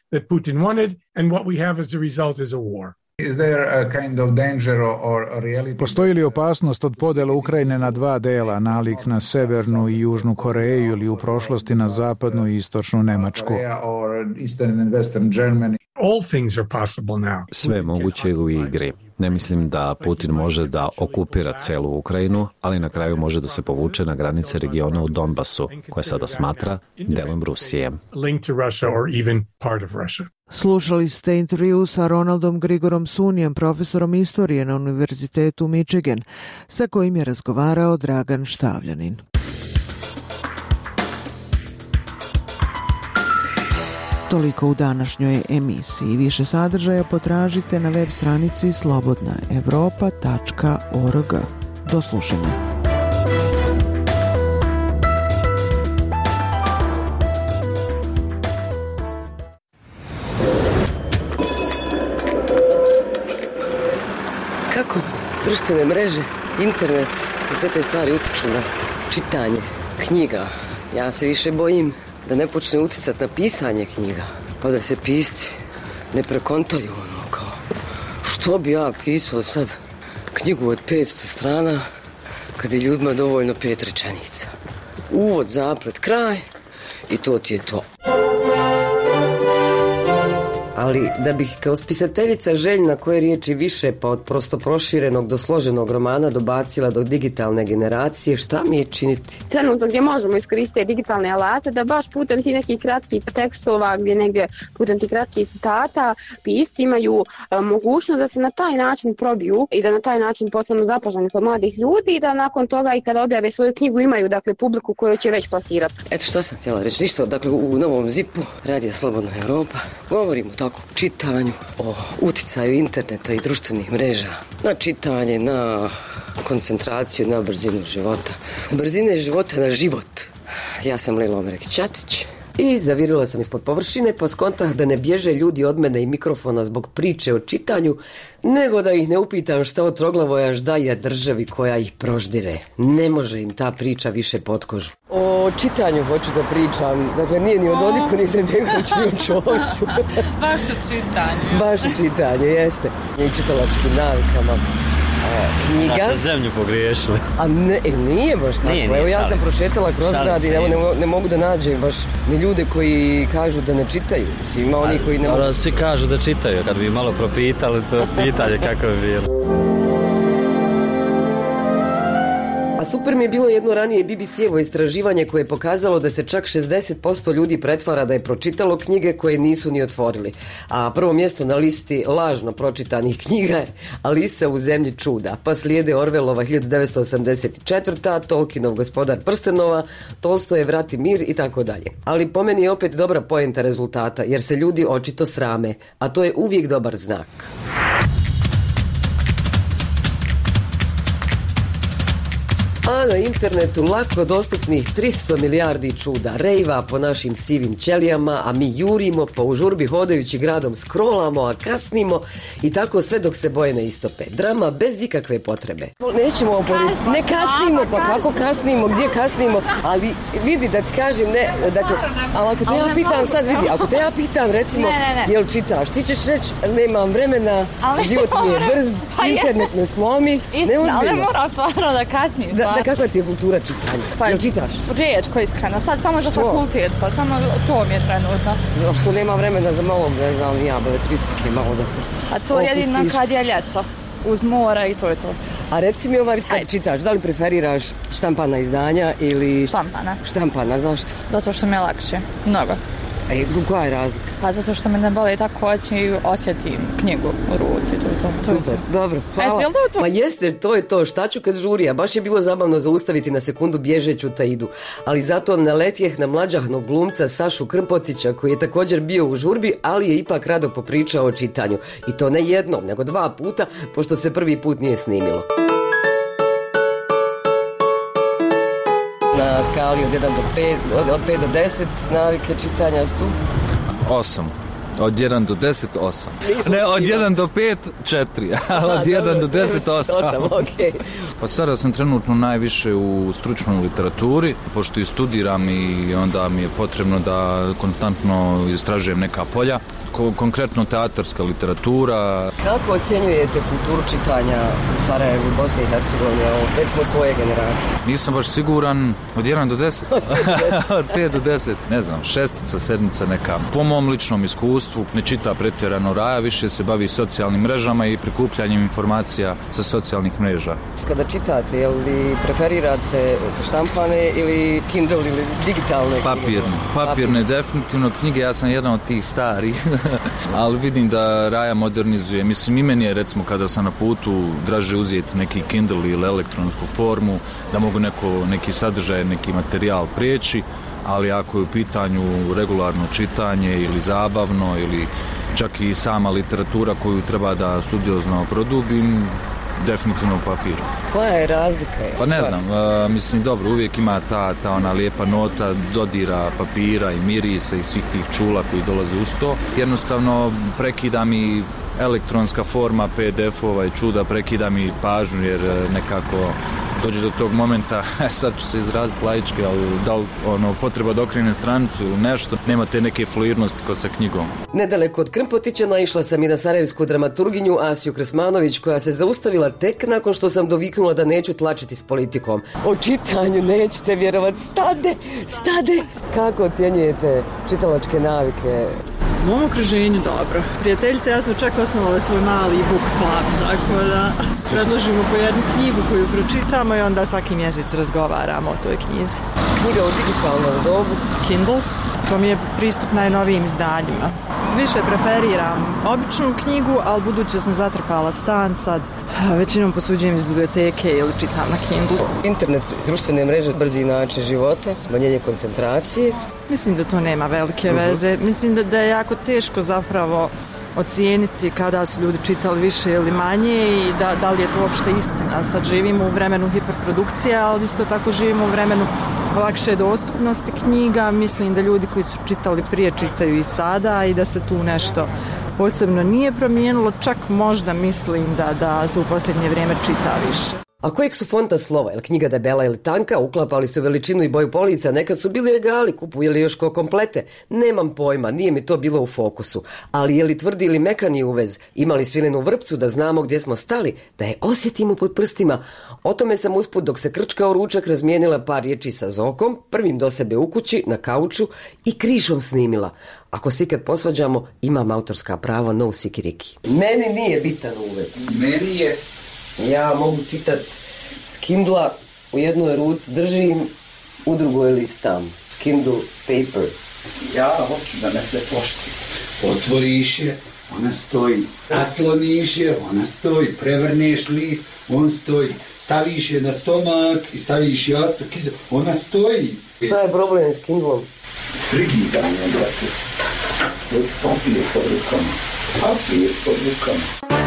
Postoji li opasnost od podjele Ukrajine na dva dela, nalik na Severnu i Južnu Koreju ili u prošlosti na Zapadnu i Istočnu Nemačku? All things are possible now. Sve je moguće u igri. Ne mislim da Putin može da okupira celu Ukrajinu, ali na kraju može da se povuče na granice regiona u Donbasu, koje sada smatra delom Rusije. Slušali ste intervju sa Ronaldom Grigorom Sunijem, profesorom istorije na Univerzitetu Michigan, sa kojim je razgovarao Dragan Štavljanin. Toliko u današnjoj emisiji. Više sadržaja potražite na web stranici slobodnaevropa.org. Do slušanja. Kako društvene mreže, internet i sve te stvari utiču na čitanje knjiga? Ja se više bojim da ne počne uticati na pisanje knjiga, pa da se pisci ne prekontaju kao što bi ja pisao sad knjigu od 500 strana kad je ljudima dovoljno 5 rečenica. Uvod, zaplet, kraj i to ti je to. Ali da bih kao spisateljica željna koje riječi više pa od prosto proširenog do složenog romana dobacila do digitalne generacije, šta mi je činiti? Trenutno gdje možemo iskoristiti digitalne alate da baš putem ti nekih kratkih tekstova, gdje negdje putem ti kratkih citata pisci imaju mogućnost da se na taj način probiju i da na taj način postanu zapaženi kod mladih ljudi i da nakon toga i kada objave svoju knjigu imaju dakle publiku koju će već plasirati. Eto što sam htjela reći, ništa, dakle u Novom Zipu Radio Slobodna Evropa govorimo tako o čitanju, o uticaju interneta i društvenih mreža na čitanje, na koncentraciju, na brzinu života. Brzine života na život. Ja sam Lila Omerek-Ćatić i zavirila sam ispod površine pa skontah da ne bježe ljudi od mene i mikrofona zbog priče o čitanju, nego da ih ne upitam šta od Troglavojaš daje državi koja ih proždire. Ne može im ta priča više pod kožu. O čitanju hoću da pričam, dakle nije ni o Dodiku, ni Izetbegović, ni o Čoviću. Baš o čitanju. Baš o čitanju, jeste. I čitalačkim navikama. Knjiga. Da ste zemlju pogriješili. A ne, nije baš tako. Nije, evo ja sam prošetala kroz grad i ne mogu da nađem baš ni ljude koji kažu da ne čitaju. Ima oni koji ne mogu. Svi kažu da čitaju, kad bi malo propitali to pitanje kako bi bilo. A super mi je bilo jedno ranije BBC-evo istraživanje koje je pokazalo da se čak 60% ljudi pretvara da je pročitalo knjige koje nisu ni otvorili. A prvo mjesto na listi lažno pročitanih knjiga je Alisa u zemlji čuda. Pa slijede Orwellova 1984, Tolkienov Gospodar prstenova, Tolstojev Rat i mir i tako dalje. Ali po meni je opet dobra poenta rezultata jer se ljudi očito srame, a to je uvijek dobar znak. A na internetu lako dostupnih 300 milijardi čuda, rejva po našim sivim ćelijama, a mi jurimo pa u žurbi hodajući gradom scrollamo, a kasnimo i tako sve dok se boje ne istope. Drama bez ikakve potrebe. Nećemo oporiti, ne kasnimo, pa kako kasnimo, gdje kasnimo, ali vidi da ti kažem, ne, dakle, ali ako te ja pitam sad, vidi, ako te ja pitam recimo, jel čitaš, ti ćeš reći, nemam vremena, život mi je brz, internet me slomi, neozbiljno. Ali moram stvarno da kasnim. Da, kakva ti je kultura čitanja? Pa, jel čitaš? Rijetko, iskreno. Sad samo za fakultet, pa samo to mi je trenutno. Što nema vremena za malo, ne znam, beletristike, malo da se a to je jedino kad je ljeto. Uz mora i to je to. A reci mi kad čitaš, da li preferiraš štampana izdanja ili... Štampana. Štampana, zašto? Zato što mi je lakše. Mnogo. Koja je razlika? Pa zato što me ne boli tako oči i osjetim knjigu u ruci. To. Super, dobro, hvala. Ma jeste, to je to, šta ću kad žurija? Baš je bilo zabavno zaustaviti na sekundu bježeću Taidu. Ali zato naletjeh na mlađahnog glumca Sašu Krmpotića, koji je također bio u žurbi, ali je ipak rado popričao o čitanju. I to ne jednom, nego 2 puta, pošto se prvi put nije snimilo. Na skali od 1 do 5, od 5 do 10 navike čitanja su? 8. Od 1 do 10, 8. Ne, od 1 do 5, 4. A od 1 do 10, 8. Okay. Pa sada sam trenutno najviše u stručnoj literaturi, pošto i studiram i onda mi je potrebno da konstantno istražujem neka polja. Konkretno teatarska literatura. Kako ocjenjujete kulturu čitanja u Sarajevu i Bosni i Hercegovini, recimo svoje generacije? Nisam baš siguran, od 1 do 10? Od 5 do 10, ne znam, 6, 7 neka. Po mom ličnom iskustvu iskustvu ne čita pretjerano Raja, više se bavi socijalnim mrežama i prikupljanjem informacija sa socijalnih mreža. Kada čitate, je li preferirate štampane ili Kindle ili digitalne knjige? Papirne, definitivno knjige, ja sam jedan od tih starih, ali vidim da Raja modernizuje. Mislim, i meni je, recimo, kada sam na putu, draže uzeti neki Kindle ili elektronsku formu, da mogu neki sadržaj, neki materijal prijeći, ali ako je u pitanju regularno čitanje ili zabavno ili čak i sama literatura koju treba da studiozno produbim, definitivno papir. Koja je razlika? Pa ne znam, mislim, dobro, uvijek ima ta ona lijepa nota dodira papira i mirisa i svih tih čula koji dolaze uz to. Jednostavno prekida mi elektronska forma PDF-ova i čuda, prekida mi pažnju jer nekako dođe do tog momenta, sad ću se izraziti laički, ali da li potreba da okrenem stranicu ili nešto, nema te neke fluidnosti ko sa knjigom. Nedaleko od Krmpotića naišla sam i na sarajevsku dramaturginju Asiju Krsmanović, koja se zaustavila tek nakon što sam doviknula da neću tlačiti s politikom. O čitanju nećete vjerovati. Stade! Kako ocjenjujete čitalačke navike? U mom okruženju dobro. Prijateljice, ja smo čak osnovali svoj mali book club, tako da predložimo po jednu knjigu koju pročitamo i onda svaki mjesec razgovaramo o toj knjizi. Knjiga u digitalnom dobu? Kindle. To mi je pristup najnovijim izdanjima. Više preferiram običnu knjigu, ali budući sam zatrpala stan sad, većinom posuđujem iz biblioteke ili čitam na Kindle. Internet, društvene mreže, brzi način života, smanjenje koncentracije. Mislim da to nema velike veze. Mislim da je jako teško zapravo ocijeniti kada su ljudi čitali više ili manje i da li je to uopšte istina. Sad živimo u vremenu hiperprodukcije, ali isto tako živimo u vremenu lakše dostupnosti knjiga. Mislim da ljudi koji su čitali prije čitaju i sada i da se tu nešto posebno nije promijenilo. Čak možda mislim da se u posljednje vrijeme čita više. A kojeg su fonta slova, je li knjiga debela ili tanka, uklapali su veličinu i boju polica, nekad su bili regali, kupujeli još ko komplete, nemam pojma, nije mi to bilo u fokusu, ali je li tvrdi ili mekani uvez, imali svilenu vrpcu da znamo gdje smo stali, da je osjetimo pod prstima. O tome sam usput dok se krčkao ručak razmijenila par riječi sa Zokom, prvim do sebe u kući, na kauču i križom snimila. Ako se ikad posvađamo, imam autorska prava, no sikiriki. Meni nije bitan uvez. Meni jest. Ja mogu čitat s Kindla, u jednoj ruci držim, u drugoj listam. Kindle paper. Ja hoću da me se pošti. Otvoriš je, ona stoji. Nasloniš je, ona stoji. Prevrneš list, on stoji. Staviš je na stomak i staviš jastuk, ona stoji. Šta je problem s Kindlom? Frigidanje, brate. Papir pod rukama. Papir pod rukama.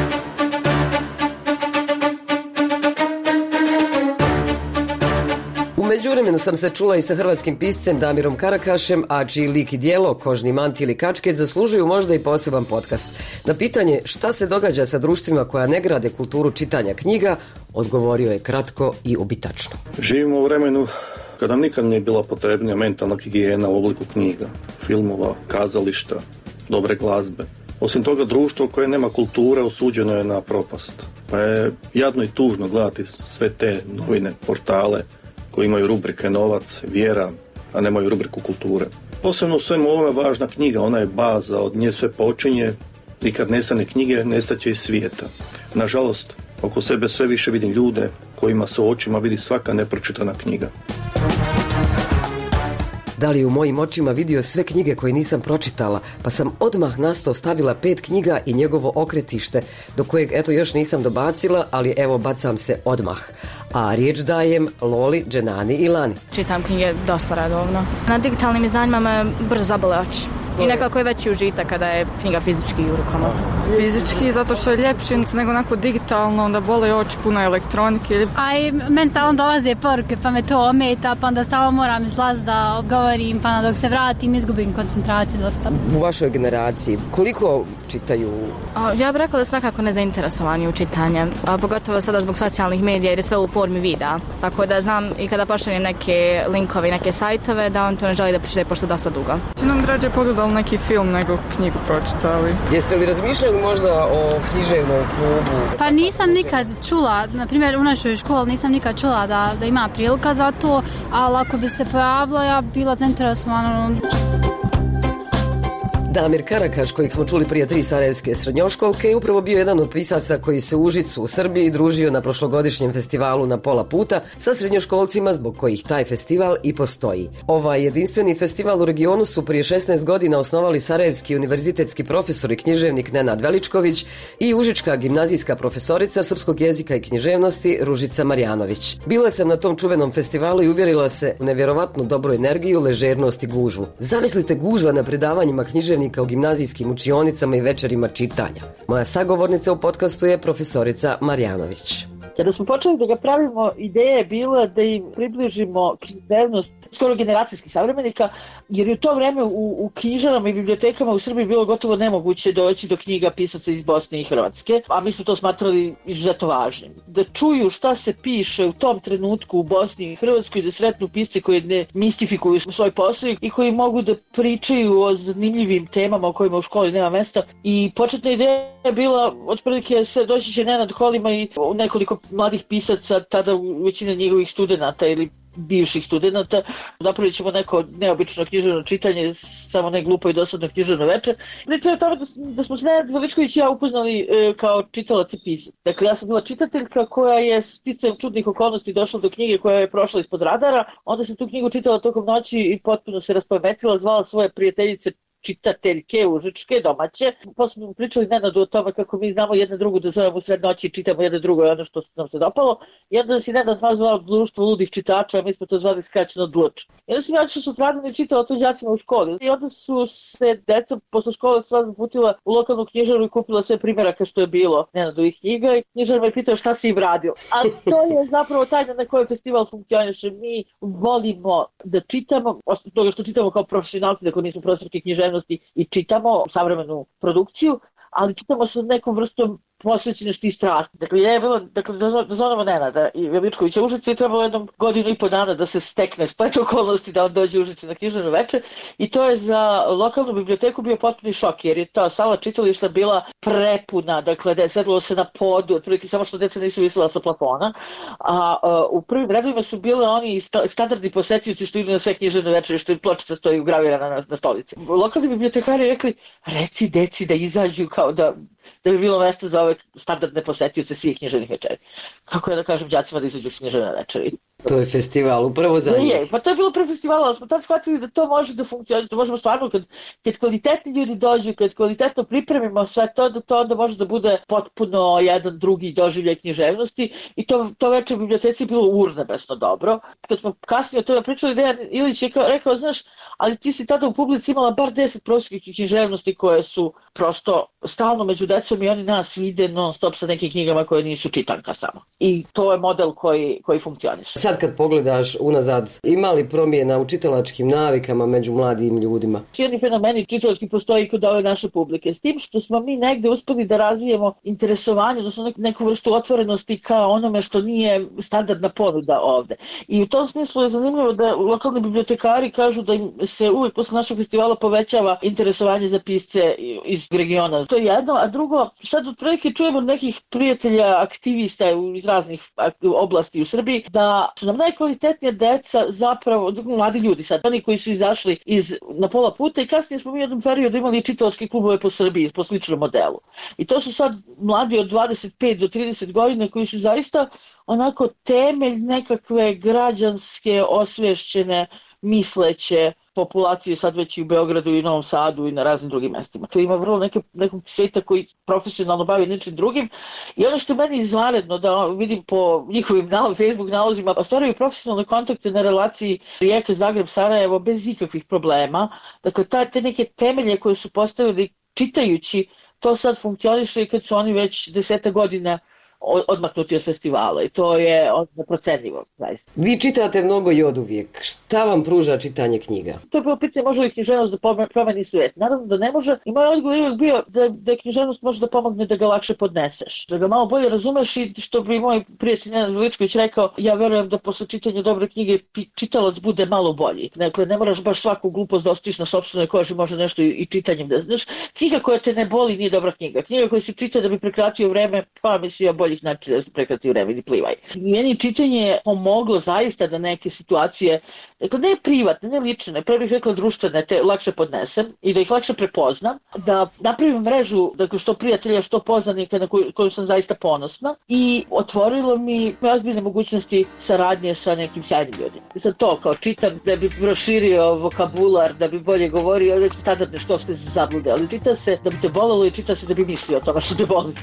U međuvremenu sam se čula i sa hrvatskim piscem Damirom Karakašem, a čiji lik i djelo, Kožni manti ili kačket, zaslužuju možda i poseban podcast. Na pitanje šta se događa sa društvima koja ne grade kulturu čitanja knjiga, odgovorio je kratko i ubitačno. Živimo u vremenu kada nam nikad nije bila potrebnija mentalna higijena u obliku knjiga, filmova, kazališta, dobre glazbe. Osim toga, društvo koje nema kulture osuđeno je na propast. Pa je jadno i tužno gledati sve te novine, portale koji imaju rubrike novac, vjera, a nemaju rubriku kulture. Posebno u svemu ovome važna knjiga, ona je baza, od nje sve počinje i kad nestane knjige, nestaće i svijeta. Nažalost, oko sebe sve više vidim ljude kojima se u očima vidi svaka nepročitana knjiga. Da li u mojim očima vidio sve knjige koje nisam pročitala, pa sam odmah na sto stavila 5 knjiga i njegovo okretište, do kojeg eto još nisam dobacila, ali evo bacam se odmah. A riječ dajem Loli, Dženani i Lani. Čitam knjige dosta redovno. Na digitalnim izdanjima me brzo zabole oči. I nekako je veći užitak kada je knjiga fizički u rukama. Fizički, zato što je ljepši nego onako digitalno, onda bole oči, puno elektronike. A i meni stalno dolaze poruke, pa me to ometa, pa onda stalno moram izlaziti da odgovorim, pa dok se vratim izgubim koncentraciju dosta. U vašoj generaciji, koliko čitaju? Ja bih rekla da su nekako nezainteresovani u čitanje, a pogotovo sada zbog socijalnih medija jer je sve u formi videa. Tako da znam i kada pošaljem neke linkove i neke sajtove da on to ne želi da pročita pošto dosta dugo. Nam rađe podudali neki film nego knjigu pročitali. Jeste li razmišljali možda o književnom klubu? Pa nisam nikad čula, na primjer u našoj školi nisam nikad čula da ima prilika za to, ali ako bi se pojavila ja bila zainteresovana. Damir Karakaš, kojeg smo čuli prije 3 sarajevske srednjoškolke, je upravo bio jedan od pisaca koji se u Užicu u Srbiji družio na prošlogodišnjem festivalu Na pola puta sa srednjoškolcima zbog kojih taj festival i postoji. Ovaj jedinstveni festival u regionu su prije 16 godina osnovali sarajevski univerzitetski profesor i književnik Nenad Veličković i užička gimnazijska profesorica srpskog jezika i književnosti Ružica Marjanović. Bila sam na tom čuvenom festivalu i uvjerila se u nevjerovatnu dobru energiju, ležernost i gužvu. Zamislite gužva na predavanjima književnika u gimnazijskim učionicama i večerima čitanja. Moja sagovornica u podcastu je profesorica Marjanović. Kada smo počeli da ga pravimo, ideja je bila da im približimo književnost skoro generacijskih savremenika, jer je u to vreme u knjižarama i bibliotekama u Srbiji bilo gotovo nemoguće doći do knjiga pisaca iz Bosne i Hrvatske, a mi smo to smatrali izuzetno važnim. Da čuju šta se piše u tom trenutku u Bosni i Hrvatskoj, da sretnu pisce koji ne mistifikuju svoj posao i koji mogu da pričaju o zanimljivim temama o kojima u školi nema mesta. I početna ideja je bila, otprilike doći će Nenad Kolima i nekoliko mladih pisaca, tada većina njegovih studenata ili bivših studenata, napravit ćemo neko neobično književno čitanje, samo ne glupo i dosadno književno veče. Priča je o tome da smo se Nenad Veličković i ja upoznali kao čitalac i pisac. Dakle, ja sam bila čitateljka koja je sticajem čudnih okolnosti došla do knjige koja je prošla ispod radara, onda sam tu knjigu čitala tokom noći i potpuno se raspametila, zvala svoje prijateljice čitateljke užičke, domaće. Posle smo pričali Nenadu o tome kako mi znamo jedna drugu da zovemo u sred noći i čitamo jedna drugo i ono što nam se dopalo. I onda si Nenad zvao Društvo ludih čitača, a mi smo to zvali skraćeno DLUČ. I onda sam ja što sutradan čitala to đacima u školi. I onda su se deca posle škole sva zaputila u lokalnu knjižaru i kupila sve primjeraka što je bilo Nenadovih knjiga i knjižar me pitao šta si im radio. A to je zapravo tajna na kojoj festival funkcioniše. Mi volimo da čitamo, osim toga što čitamo kao profesionalci, dakle nismo profesorke književnosti i čitamo savremenu produkciju, ali čitamo sa nekom vrstom posvećenosti i strasti. Dakle, je bilo, da zovemo Nenada i Veličkovića u Užicu i trebalo jednom godinu i po dana da se stekne splet okolnosti da on dođe u Užicu na književno veče i to je za lokalnu biblioteku bio potpuni šok jer je ta sala čitališta bila prepuna, dakle da je sedlo se na podu, otprilike samo što deca nisu visela sa plafona, a u prvim redovima su bile oni standardni posetioci što idu na sve književne večere, što im pločica stoji ugravirana na stolici. Lokalni bibliotekari rekli, reci deci da izađu kao da bi bilo mjesto za ove standardne posetioce svih književnih večeri. Kako ja da kažem đacima da izađu književne večeri? To je festival upravo za njih. Pa to je bilo pre festivala, ali smo tad shvatili da to može da funkcionira, da možemo stvarno kad kvalitetni ljudi dođu, kad kvalitetno pripremimo sve to, da to onda može da bude potpuno jedan drugi doživljaj književnosti i to večer u biblioteci je bilo urnebesno dobro. Kad smo kasnije o tome pričali, Dejan Ilić je rekao, znaš, ali ti si tada u publici imala bar 10 profesorskih književnosti koje su prosto stalno među decom i oni nas vide non stop sa nekim knjigama koje nisu čitanka samo. I to je model koji funkcioniše. Sad kad pogledaš unazad, ima li promjena u čitalačkim navikama među mladim ljudima? Širni fenomeni čitalački postoji i kod ove naše publike. S tim što smo mi negde uspeli da razvijemo interesovanje, odnosno neku vrstu otvorenosti ka onome što nije standardna ponuda ovde. I u tom smislu je zanimljivo da lokalni bibliotekari kažu da im se uvijek posle našeg festivala povećava interesovanje za pisce iz regiona. To je jedno, a drugo, sad otprilike čujemo nekih prijatelja, aktivista iz raznih oblasti u Srbiji, da su nam najkvalitetnija deca zapravo, mladi ljudi sad, oni koji su izašli na pola puta i kasnije smo mi u jednom periodu imali čitalačke klubove po Srbiji, po sličnom modelu. I to su sad mladi od 25 do 30 godina koji su zaista onako temelj nekakve građanske, osvješćene, misleće populacije sad već i u Beogradu i Novom Sadu i na raznim drugim mestima. Tu ima vrlo nekog sveta koji profesionalno bavi ničim drugim i ono što je meni izvanredno da vidim po njihovim Facebook nalozima, ostvaraju profesionalne kontakte na relaciji Rijeka, Zagreb, Sarajevo bez ikakvih problema. Dakle, te neke temelje koje su postavili čitajući, to sad funkcioniše i kad su oni već 10 godina odmaknuti od festivala i to je neprocenljivo. Vi čitate mnogo i oduvijek. Šta vam pruža čitanje knjiga? To je bilo pitanje može li književnost da promeni svijet. Naravno da ne može i moj odgovor uvijek bio da književnost može da pomogne da ga lakše podneseš. Da ga malo bolje razumeš i što bi moj prijatelj Nenad Veličković rekao, ja verujem da posle čitanja dobre knjige čitalac bude malo bolji. Dakle, ne moraš baš svaku glupost da ostiš na sopstvenoj koži, može nešto i čitanjem da znaš. Knjiga koja te ne boli nije dobra knjiga. Knjiga koja se čita da bi prekratio vreme, pa mislio boljih načina da se prekrati vreme ili plivaj. Meni čitanje je pomoglo zaista da neke situacije, dakle ne privatne, ne lične, prvo bih rekla društvene, te lakše podnesem i da ih lakše prepoznam, da napravim mrežu, dakle što prijatelja, što poznanika na koju sam zaista ponosna i otvorilo mi ozbiljne mogućnosti saradnje sa nekim sjajnim ljudima. I sad to kao čitam da bi proširio vokabular, da bi bolje govorio, već standardne školske zablude, ali čita se da bi te bolelo i čita se da bi mislio o tome što te boli.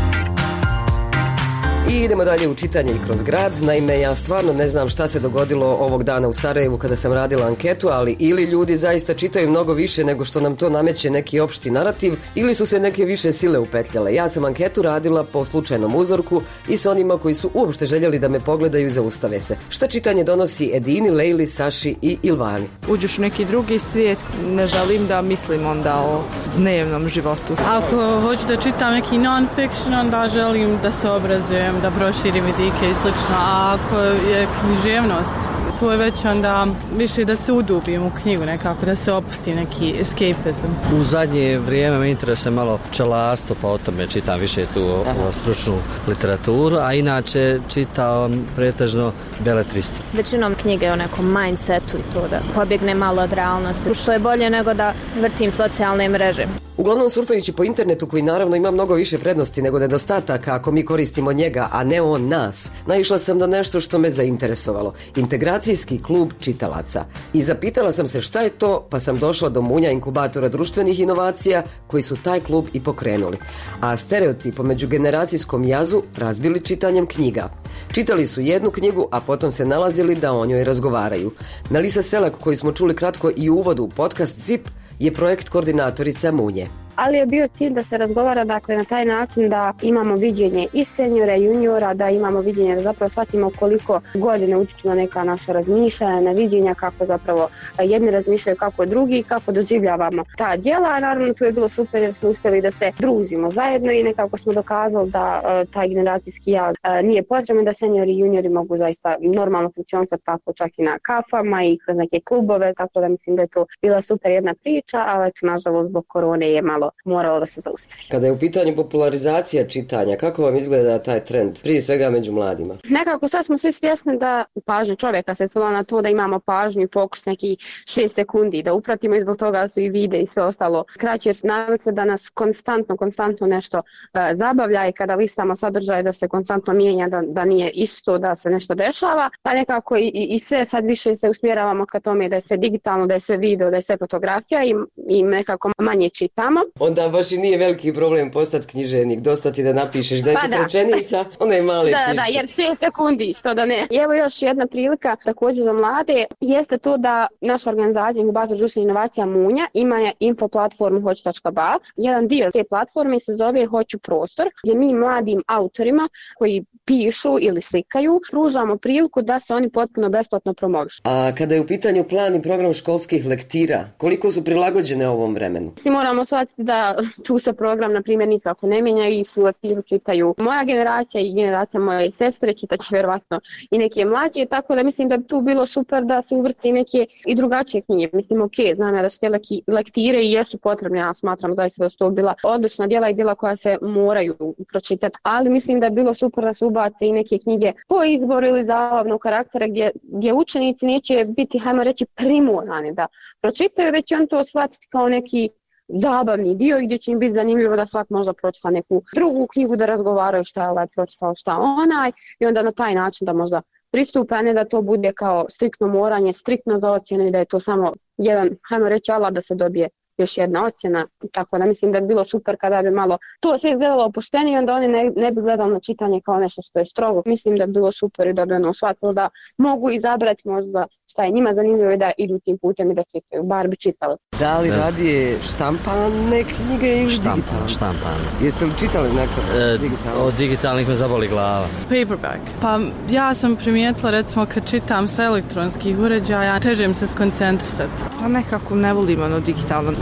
I idemo dalje u čitanje i kroz grad. Naime, ja stvarno ne znam šta se dogodilo ovog dana u Sarajevu kada sam radila anketu, ali ili ljudi zaista čitaju mnogo više nego što nam to nameće neki opšti narativ, ili su se neke više sile upetljale. Ja sam anketu radila po slučajnom uzorku i s onima koji su uopšte željeli da me pogledaju i zaustave se. Šta čitanje donosi Edini, Lejli, Saši i Ilvani? Uđeš u neki drugi svijet, ne želim da mislim onda o dnevnom životu. Ako hoću da čitam neki non-fiction, onda želim da se obrazujem, da proširim vidike i slično, a ako je književnost, to je već onda više da se udubim u knjigu nekako, da se opusti neki escapism. U zadnje vrijeme me interesuje malo pčelarstvo, pa o tome čitam više tu o stručnu literaturu, a inače čitam pretežno beletristiku. Većinom knjige o nekom mindsetu i to da pobjegne malo od realnosti, što je bolje nego da vrtim socijalne mreže. Uglavnom surfajući po internetu, koji naravno ima mnogo više prednosti nego nedostataka ako mi koristimo njega, a ne on nas, naišla sam na nešto što me zainteresovalo. Integracijski klub čitalaca. I zapitala sam se šta je to, pa sam došla do munja inkubatora društvenih inovacija koji su taj klub i pokrenuli. A stereotip o međugeneracijskom jazu razbili čitanjem knjiga. Čitali su jednu knjigu, a potom se nalazili da o njoj razgovaraju. Melisa Selak, koju smo čuli kratko i u uvodu u podcast ZIP, je projekt koordinatorica Munje. Ali je bio cilj da se razgovara, dakle, na taj način da imamo viđenje i seniora i juniora, da imamo viđenje da zapravo shvatimo koliko godine utiču na neka naša razmišljanja, na viđenja, kako zapravo jedni razmišljaju, kako drugi i kako doživljavamo ta djela. A naravno tu je bilo super jer smo uspjeli da se družimo zajedno i nekako smo dokazali da taj generacijski jaz nije potreban, da seniori i juniori mogu zaista normalno funkcionisati tako čak i na kafama i kroz neke klubove, tako da mislim da je to bila super jedna priča, ali eto, nažalost zbog korone je malo moralo da se zaustavi. Kada je u pitanju popularizacija čitanja, kako vam izgleda taj trend, prije svega među mladima? Nekako sad smo svi svjesni da pažnja čovjeka se svela na to da imamo pažnju i fokus neki 6 sekundi, da upratimo i zbog toga su i vide i sve ostalo kraće, jer navik se da nas konstantno nešto zabavlja i kada listamo sadržaj da se konstantno mijenja, da nije isto, da se nešto dešava, pa nekako i sve sad više se usmjeravamo ka tome da je sve digitalno, da je sve video, da je sve fotografija i nekako manje čitamo. Onda baš i nije veliki problem postati književnik, dosta ti da napišeš 10 rečenica, onda je male knjižke. Da, jer 6 sekundi, što da ne. I evo još jedna prilika također za mlade, jeste to da naša organizacija Inkubator društvenih inovacija Munja ima info platformu hoću.ba. Jedan dio te platforme se zove Hoću prostor, gdje mi mladim autorima koji pišu ili slikaju pružamo priliku da se oni potpuno besplatno promovišu. A kada je u pitanju plan i program školskih lektira, koliko su prilagođene ovom vremenu? Svi moramo shvatiti da tu se program, na primjer, nikako ne mijenja i su lektiru čitaju moja generacija i generacija moje sestre, čitaće vjerovatno i neke mlađe, tako da mislim da bi tu bilo super da se uvrsti neke i drugačije knjige. Mislim, znam ja da su te lektire i jesu potrebne, ja smatram zaista da su to bila odlična djela i djela koja se moraju pročitati, ali mislim da je bilo super da se ubace i neke knjige po izboru ili zabavnog karaktera gdje učenici neće biti, hajmo reći, primorani da pročitaju, već on to shvatiti kao neki zabavni dio gdje će im biti zanimljivo da svak možda pročita neku drugu knjigu, da razgovaraju šta je ovaj pročitao, šta onaj, i onda na taj način da možda pristupe, a ne da to bude kao striktno moranje, striktno za ocjenu i da je to samo jedan, hajmo reći, alat da se dobije još jedna ocjena, tako da mislim da bi bilo super kada bi malo to sve izgledalo opuštenije, onda oni ne bi gledali na čitanje kao nešto što je strogo. Mislim da bi bilo super i da bi ono shvatilo da mogu izabrati možda šta je njima zanimljivo i da idu tim putem i da čitaju, bar bi čitali. Da li radije štampane knjige ili digitalne? Štampane. Jeste li čitali nekad digitalne? Od digitalnih me zaboli glava. Paperback. Pa ja sam primijetila, recimo, kad čitam sa elektronskih uređaja, teže mi se skoncentrisati. Pa nekako ne volim digitalno.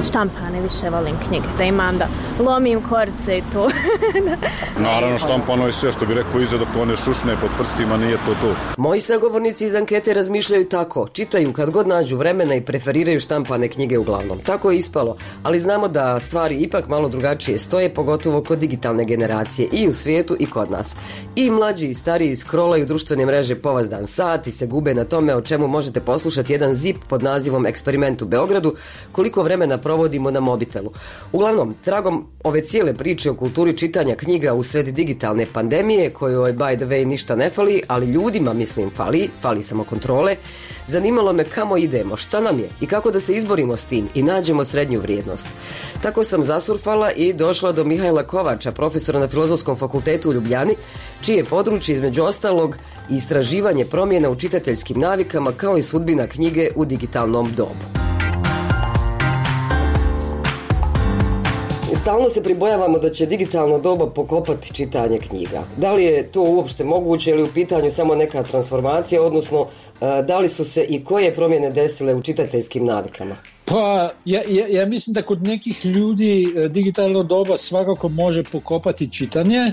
štampane više volim knjige, da imam da lomim korice i to. Naravno, štampano je sve, što bi rekao iza dok to ne šušne pod prstima, nije to. Moji sagovornici iz ankete razmišljaju tako, čitaju kad god nađu vremena i preferiraju štampane knjige uglavnom. Tako je ispalo, ali znamo da stvari ipak malo drugačije stoje, pogotovo kod digitalne generacije i u svijetu i kod nas. I mlađi i stariji scrollaju društvene mreže povazdan sat i se gube na tome o čemu možete poslušati jedan zip pod nazivom Eksperiment u Beogradu, koliko vremena provodimo na mobitelu. Uglavnom, tragom ove cijele priče o kulturi čitanja knjiga u sred digitalne pandemije, kojoj by the way ništa ne fali, ali ljudima mislim fali samo kontrole, zanimalo me kamo idemo, šta nam je i kako da se izborimo s tim i nađemo srednju vrijednost. Tako sam zasurfala i došla do Mihajla Kovača, profesora na Filozofskom fakultetu u Ljubljani, čije područje između ostalog istraživanje promjena u čitateljskim navikama kao i sudbina knjige u digitalnom dobu. Stalno se pribojavamo da će digitalno doba pokopati čitanje knjiga. Da li je to uopšte moguće ili u pitanju samo neka transformacija, odnosno da li su se i koje promjene desile u čitateljskim navikama? Pa, ja mislim da kod nekih ljudi digitalno doba svakako može pokopati čitanje,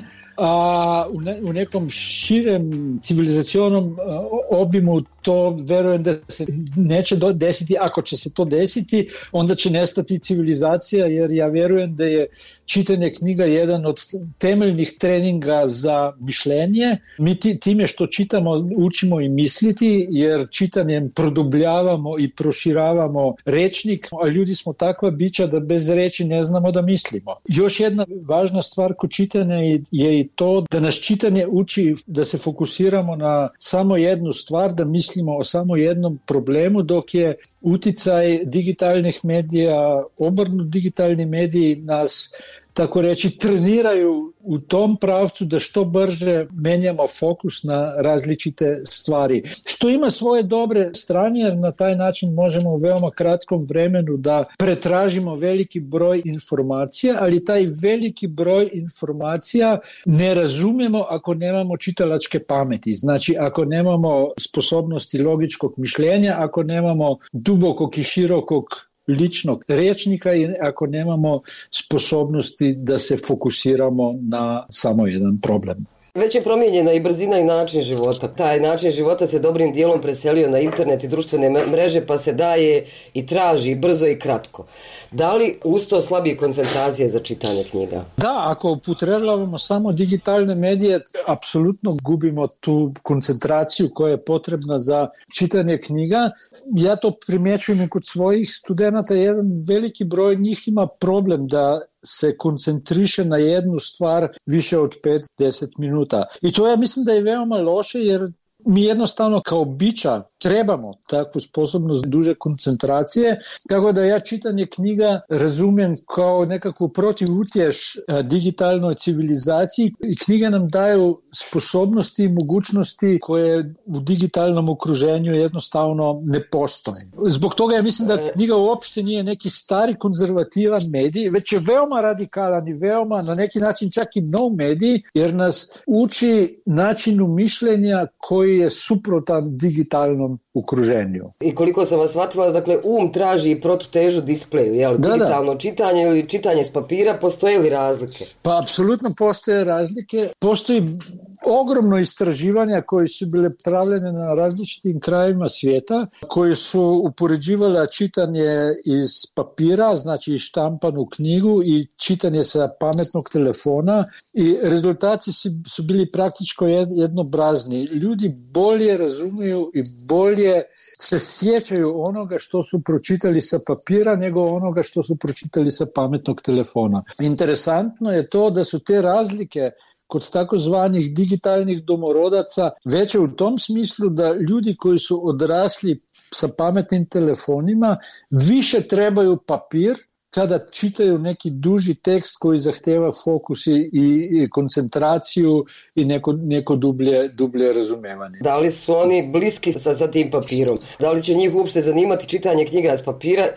a u nekom širem civilizacionom obimu to verujem da se neće desiti. Ako će se to desiti, onda će nestati civilizacija, jer ja verujem da je čitanje knjiga jedan od temeljnih treninga za mišljenje. Mi time što čitamo učimo i misliti, jer čitanjem produbljavamo i proširavamo rečnik, a ljudi smo takva bića da bez reči ne znamo da mislimo. Još jedna važna stvar kod čitanja je i to da nas čitanje uči da se fokusiramo na samo jednu stvar, da mislimo o samo jednom problemu, dok je uticaj digitalnih medija, obrnut digitalni mediji nas, tako reći, treniraju u tom pravcu da što brže menjamo fokus na različite stvari. Što ima svoje dobre strane, jer na taj način možemo u veoma kratkom vremenu da pretražimo veliki broj informacija, ali taj veliki broj informacija ne razumijemo ako nemamo čitalačke pameti. Znači, ako nemamo sposobnosti logičkog mišljenja, ako nemamo dubokog i širokog ličnog rečnika i ako nemamo sposobnosti da se fokusiramo na samo jedan problem. Već je promijenjena i brzina i način života. Taj način života se dobrim dijelom preselio na internet i društvene mreže, pa se daje i traži brzo i kratko. Da li uz to slabije koncentracije za čitanje knjiga? Da, ako upotrebljavamo samo digitalne medije, apsolutno gubimo tu koncentraciju koja je potrebna za čitanje knjiga. Ja to primjećujem i kod svojih studenata. Jedan veliki broj njih ima problem da se koncentriše na jednu stvar više od 5-10 minuta. I to ja mislim da je veoma loše, jer mi jednostavno kao bića trebamo takvu sposobnost duže koncentracije, tako da ja čitanje knjiga razumijem kao nekakvu protivutješ digitalnoj civilizaciji i knjige nam daju sposobnosti i mogućnosti koje u digitalnom okruženju jednostavno ne postoje. Zbog toga ja mislim da knjiga uopšte nije neki stari konzervativan medij, već je veoma radikalan i veoma na neki način čak i nov medij, jer nas uči načinu mišljenja koji je suprotan digitalnom okruženju. I koliko sam vas shvatila, dakle, traži i protutežu displeju, jel? Digitalno čitanje ili čitanje s papira, postoje li razlike? Pa, apsolutno postoje razlike. Postoji ogromno istraživanja koje su bile pravljene na različitim krajevima svijeta, koji su upoređivala čitanje iz papira, znači štampanu knjigu, i čitanje sa pametnog telefona, i rezultati su bili praktičko jednobrazni. Ljudi bolje razumiju i bolje se sjećaju onoga što su pročitali sa papira nego onoga što su pročitali sa pametnog telefona. Interesantno je to da su te razlike kod takozvanih digitalnih domorodaca veće u tom smislu da ljudi koji su odrasli sa pametnim telefonima više trebaju papir kada čitaju neki duži tekst koji zahteva fokus i koncentraciju i neko dublje razumevanje. Da li su oni bliski sa tim papirom? Da li će njih uopšte zanimati čitanje knjiga s papira?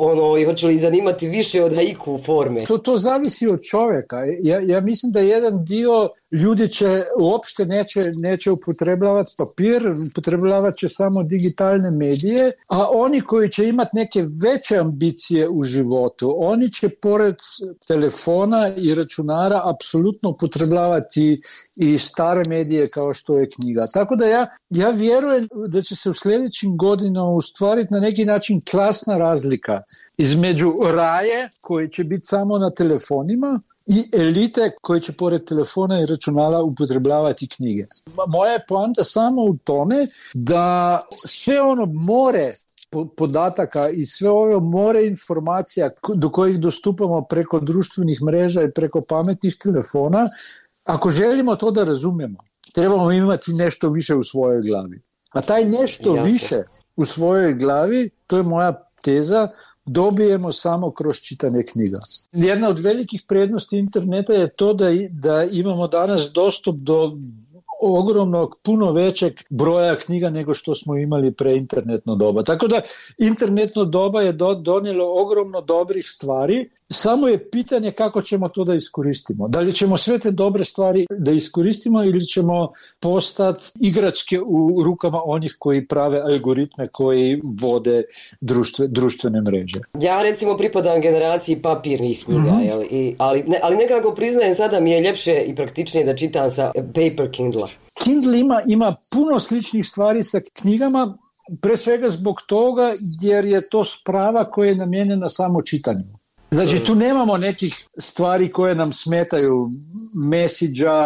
I hoće li zanimati više od haiku forme? To zavisi od čovjeka. Ja mislim da jedan dio ljudi će uopšte neće upotrebljavati papir, upotrebljavat će samo digitalne medije, a oni koji će imati neke veće ambicije u životu, Oni će pored telefona i računara apsolutno upotrebljavati i stare medije kao što je knjiga. Tako da ja vjerujem da će se u sljedećim godinama ustvariti na neki način klasna razlika između raje koji će biti samo na telefonima i elite koji će pored telefona i računala upotrebljavati knjige. Moja je poanta samo u tome da sve ono more podataka i sve ove more informacija do kojih dostupamo preko društvenih mreža i preko pametnih telefona, ako želimo to da razumijemo, trebamo imati nešto više u svojoj glavi. A taj nešto više u svojoj glavi, to je moja teza, dobijemo samo kroz čitanje knjiga. Jedna od velikih prednosti interneta je to da imamo danas dostup do ogromnog, puno većeg broja knjiga nego što smo imali pre internetno doba. Tako da internetno doba je donijelo ogromno dobrih stvari, samo je pitanje kako ćemo to da iskoristimo. Da li ćemo sve te dobre stvari da iskoristimo ili ćemo postati igračke u rukama onih koji prave algoritme koji vode društvene mreže. Ja recimo pripadam generaciji papirnih knjiga, ali nekako priznajem sada mi je ljepše i praktičnije da čitam sa paper Kindle. Kindle ima puno sličnih stvari sa knjigama, pre svega zbog toga jer je to sprava koja je namijenjena samo čitanju. Znači tu nemamo nekih stvari koje nam smetaju, mesidža,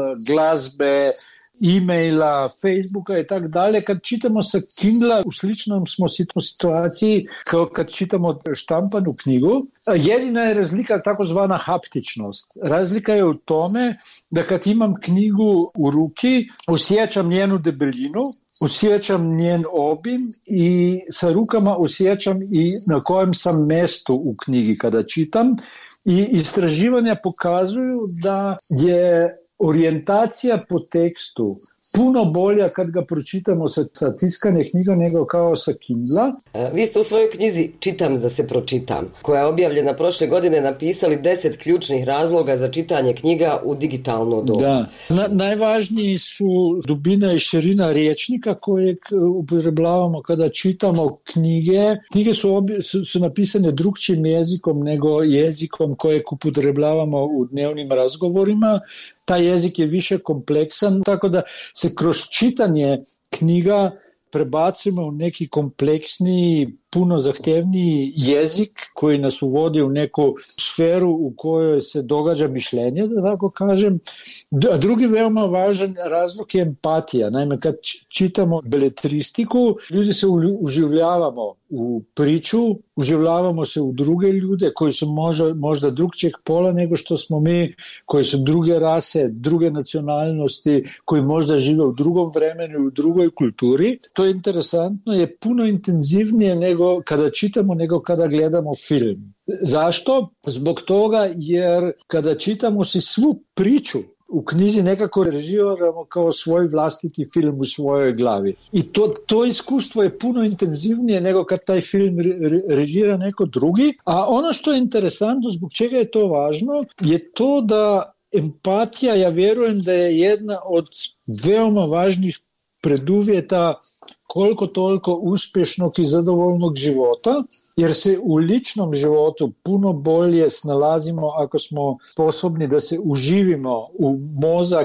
glazbe, e-maila, Facebooka i tak dalje. Kad čitamo sa Kindla u sličnom smo situaciji kao kad čitamo štampanu knjigu. Jedina je razlika takozvana haptičnost. Razlika je u tome da kad imam knjigu u ruki, osjećam njenu debelinu, osjećam njen obim i sa rukama osjećam i na kojem sam mjestu u knjigi kada čitam. I istraživanja pokazuju da je orijentacija po tekstu puno bolja kad ga pročitamo sa tiskane knjiga nego kao sa Kindla. Vi ste u svojoj knjizi Čitam da se pročitam, koja je objavljena prošle godine, napisali 10 ključnih razloga za čitanje knjiga u digitalno dobu. Da. Najvažniji su dubina i širina rječnika kojeg upotrebljavamo kada čitamo knjige. Knjige su napisane drugčijim jezikom nego jezikom kojeg upotrebljavamo u dnevnim razgovorima. Taj jezik je više kompleksan, tako da se kroz čitanje knjiga prebacimo u neki kompleksniji, puno zahtevniji jezik koji nas uvodi u neku sferu u kojoj se događa mišljenje, da tako kažem. A drugi veoma važan razlog je empatija. Naime, kad čitamo beletristiku, ljudi se uživljavamo u priču, uživljavamo se u druge ljude koji su možda drugčijeg pola nego što smo mi, koji su druge rase, druge nacionalnosti, koji možda žive u drugom vremenu, u drugoj kulturi. To je interesantno, je puno intenzivnije nego kada čitamo, nego kada gledamo film. Zašto? Zbog toga jer kada čitamo si svu priču u knjizi nekako režiramo kao svoj vlastiti film u svojoj glavi. I to iskustvo je puno intenzivnije nego kad taj film režira neko drugi. A ono što je interesantno, zbog čega je to važno, je to da empatija, ja vjerujem da je jedna od veoma važnih preduvjeta koliko toliko uspješnog i zadovoljnog života, jer se u ličnom životu puno bolje snalazimo ako smo sposobni da se uživimo u mozak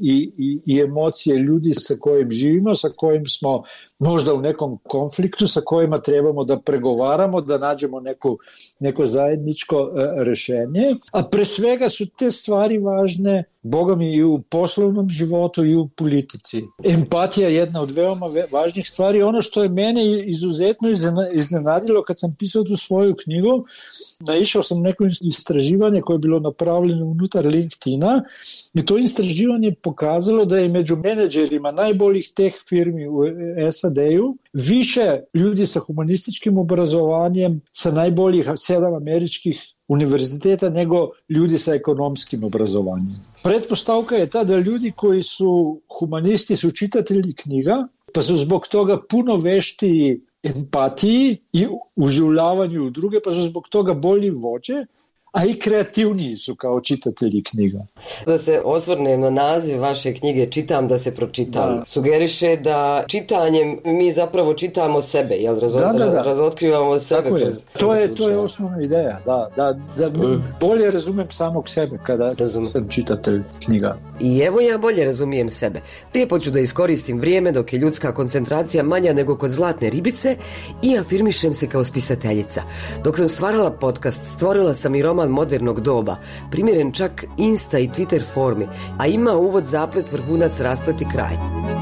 i emocije ljudi sa kojim živimo, sa kojim smo možda u nekom konfliktu, sa kojima trebamo da pregovaramo, da nađemo neko zajedničko rješenje. A pre svega su te stvari važne, Boga mi, i u poslovnom životu i u politici. Empatija je jedna od veoma važnih stvari. Ono što je mene izuzetno iznenadilo kad sam pisao tu svoju knjigu, naišao sam neko istraživanje koje je bilo napravljeno unutar LinkedIna i to istraživanje pokazalo da je među menadžerima najboljih teh firmi u SAD-u više ljudi sa humanističkim obrazovanjem sa najboljih 7 američkih univerziteta nego ljudi sa ekonomskim obrazovanjem. Pretpostavka je ta da ljudi koji su humanisti su čitatelji knjiga, pa su zbog toga puno veštiji empatiji i uživljavanju u druge, pa su zbog toga bolji vođe, a i kreativniji su kao čitatelji knjiga. Da se osvrnem na naziv vaše knjige Čitam da se pročitam. Da. Sugeriše da čitanjem mi zapravo čitamo sebe, jel? Razotkrivamo sebe. To je osnovna ideja, da bolje razumem samog sebe kada sam čitatelj knjiga. I evo ja bolje razumijem sebe. Lijepo ću da iskoristim vrijeme dok je ljudska koncentracija manja nego kod zlatne ribice i afirmišem se kao spisateljica. Dok sam stvarala podcast, stvorila sam i roman modernog doba, primjeren čak Insta i Twitter formi, a ima uvod, zaplet, vrhunac, rasplet i kraj.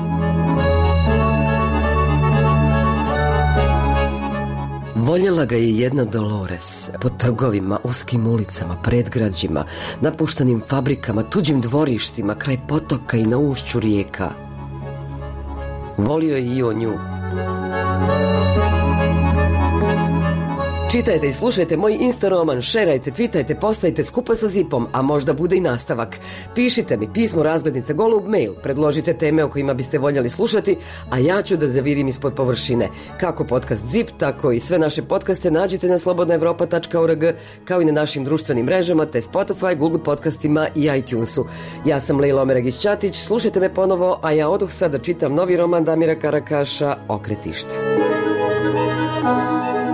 Voljela ga je jedna Dolores, po trgovima, uskim ulicama, predgrađima, napuštanim fabrikama, tuđim dvorištima, kraj potoka i na ušću rijeka. Volio je i on nju. Čitajte i slušajte moj Insta roman, šerajte, twitajte, postajte skupa sa Zipom, a možda bude i nastavak. Pišite mi pismo razglednica golub mail, predložite teme o kojima biste voljeli slušati, a ja ću da zavirim ispod površine. Kako podcast Zip, tako i sve naše podcaste nađete na slobodnaevropa.org, kao i na našim društvenim mrežama, te Spotify, Google podcastima i iTunesu. Ja sam Lejla Omeregić-Ćatić, slušajte me ponovo, a ja odoh sad da čitam novi roman Damira Karakaša, Okretište.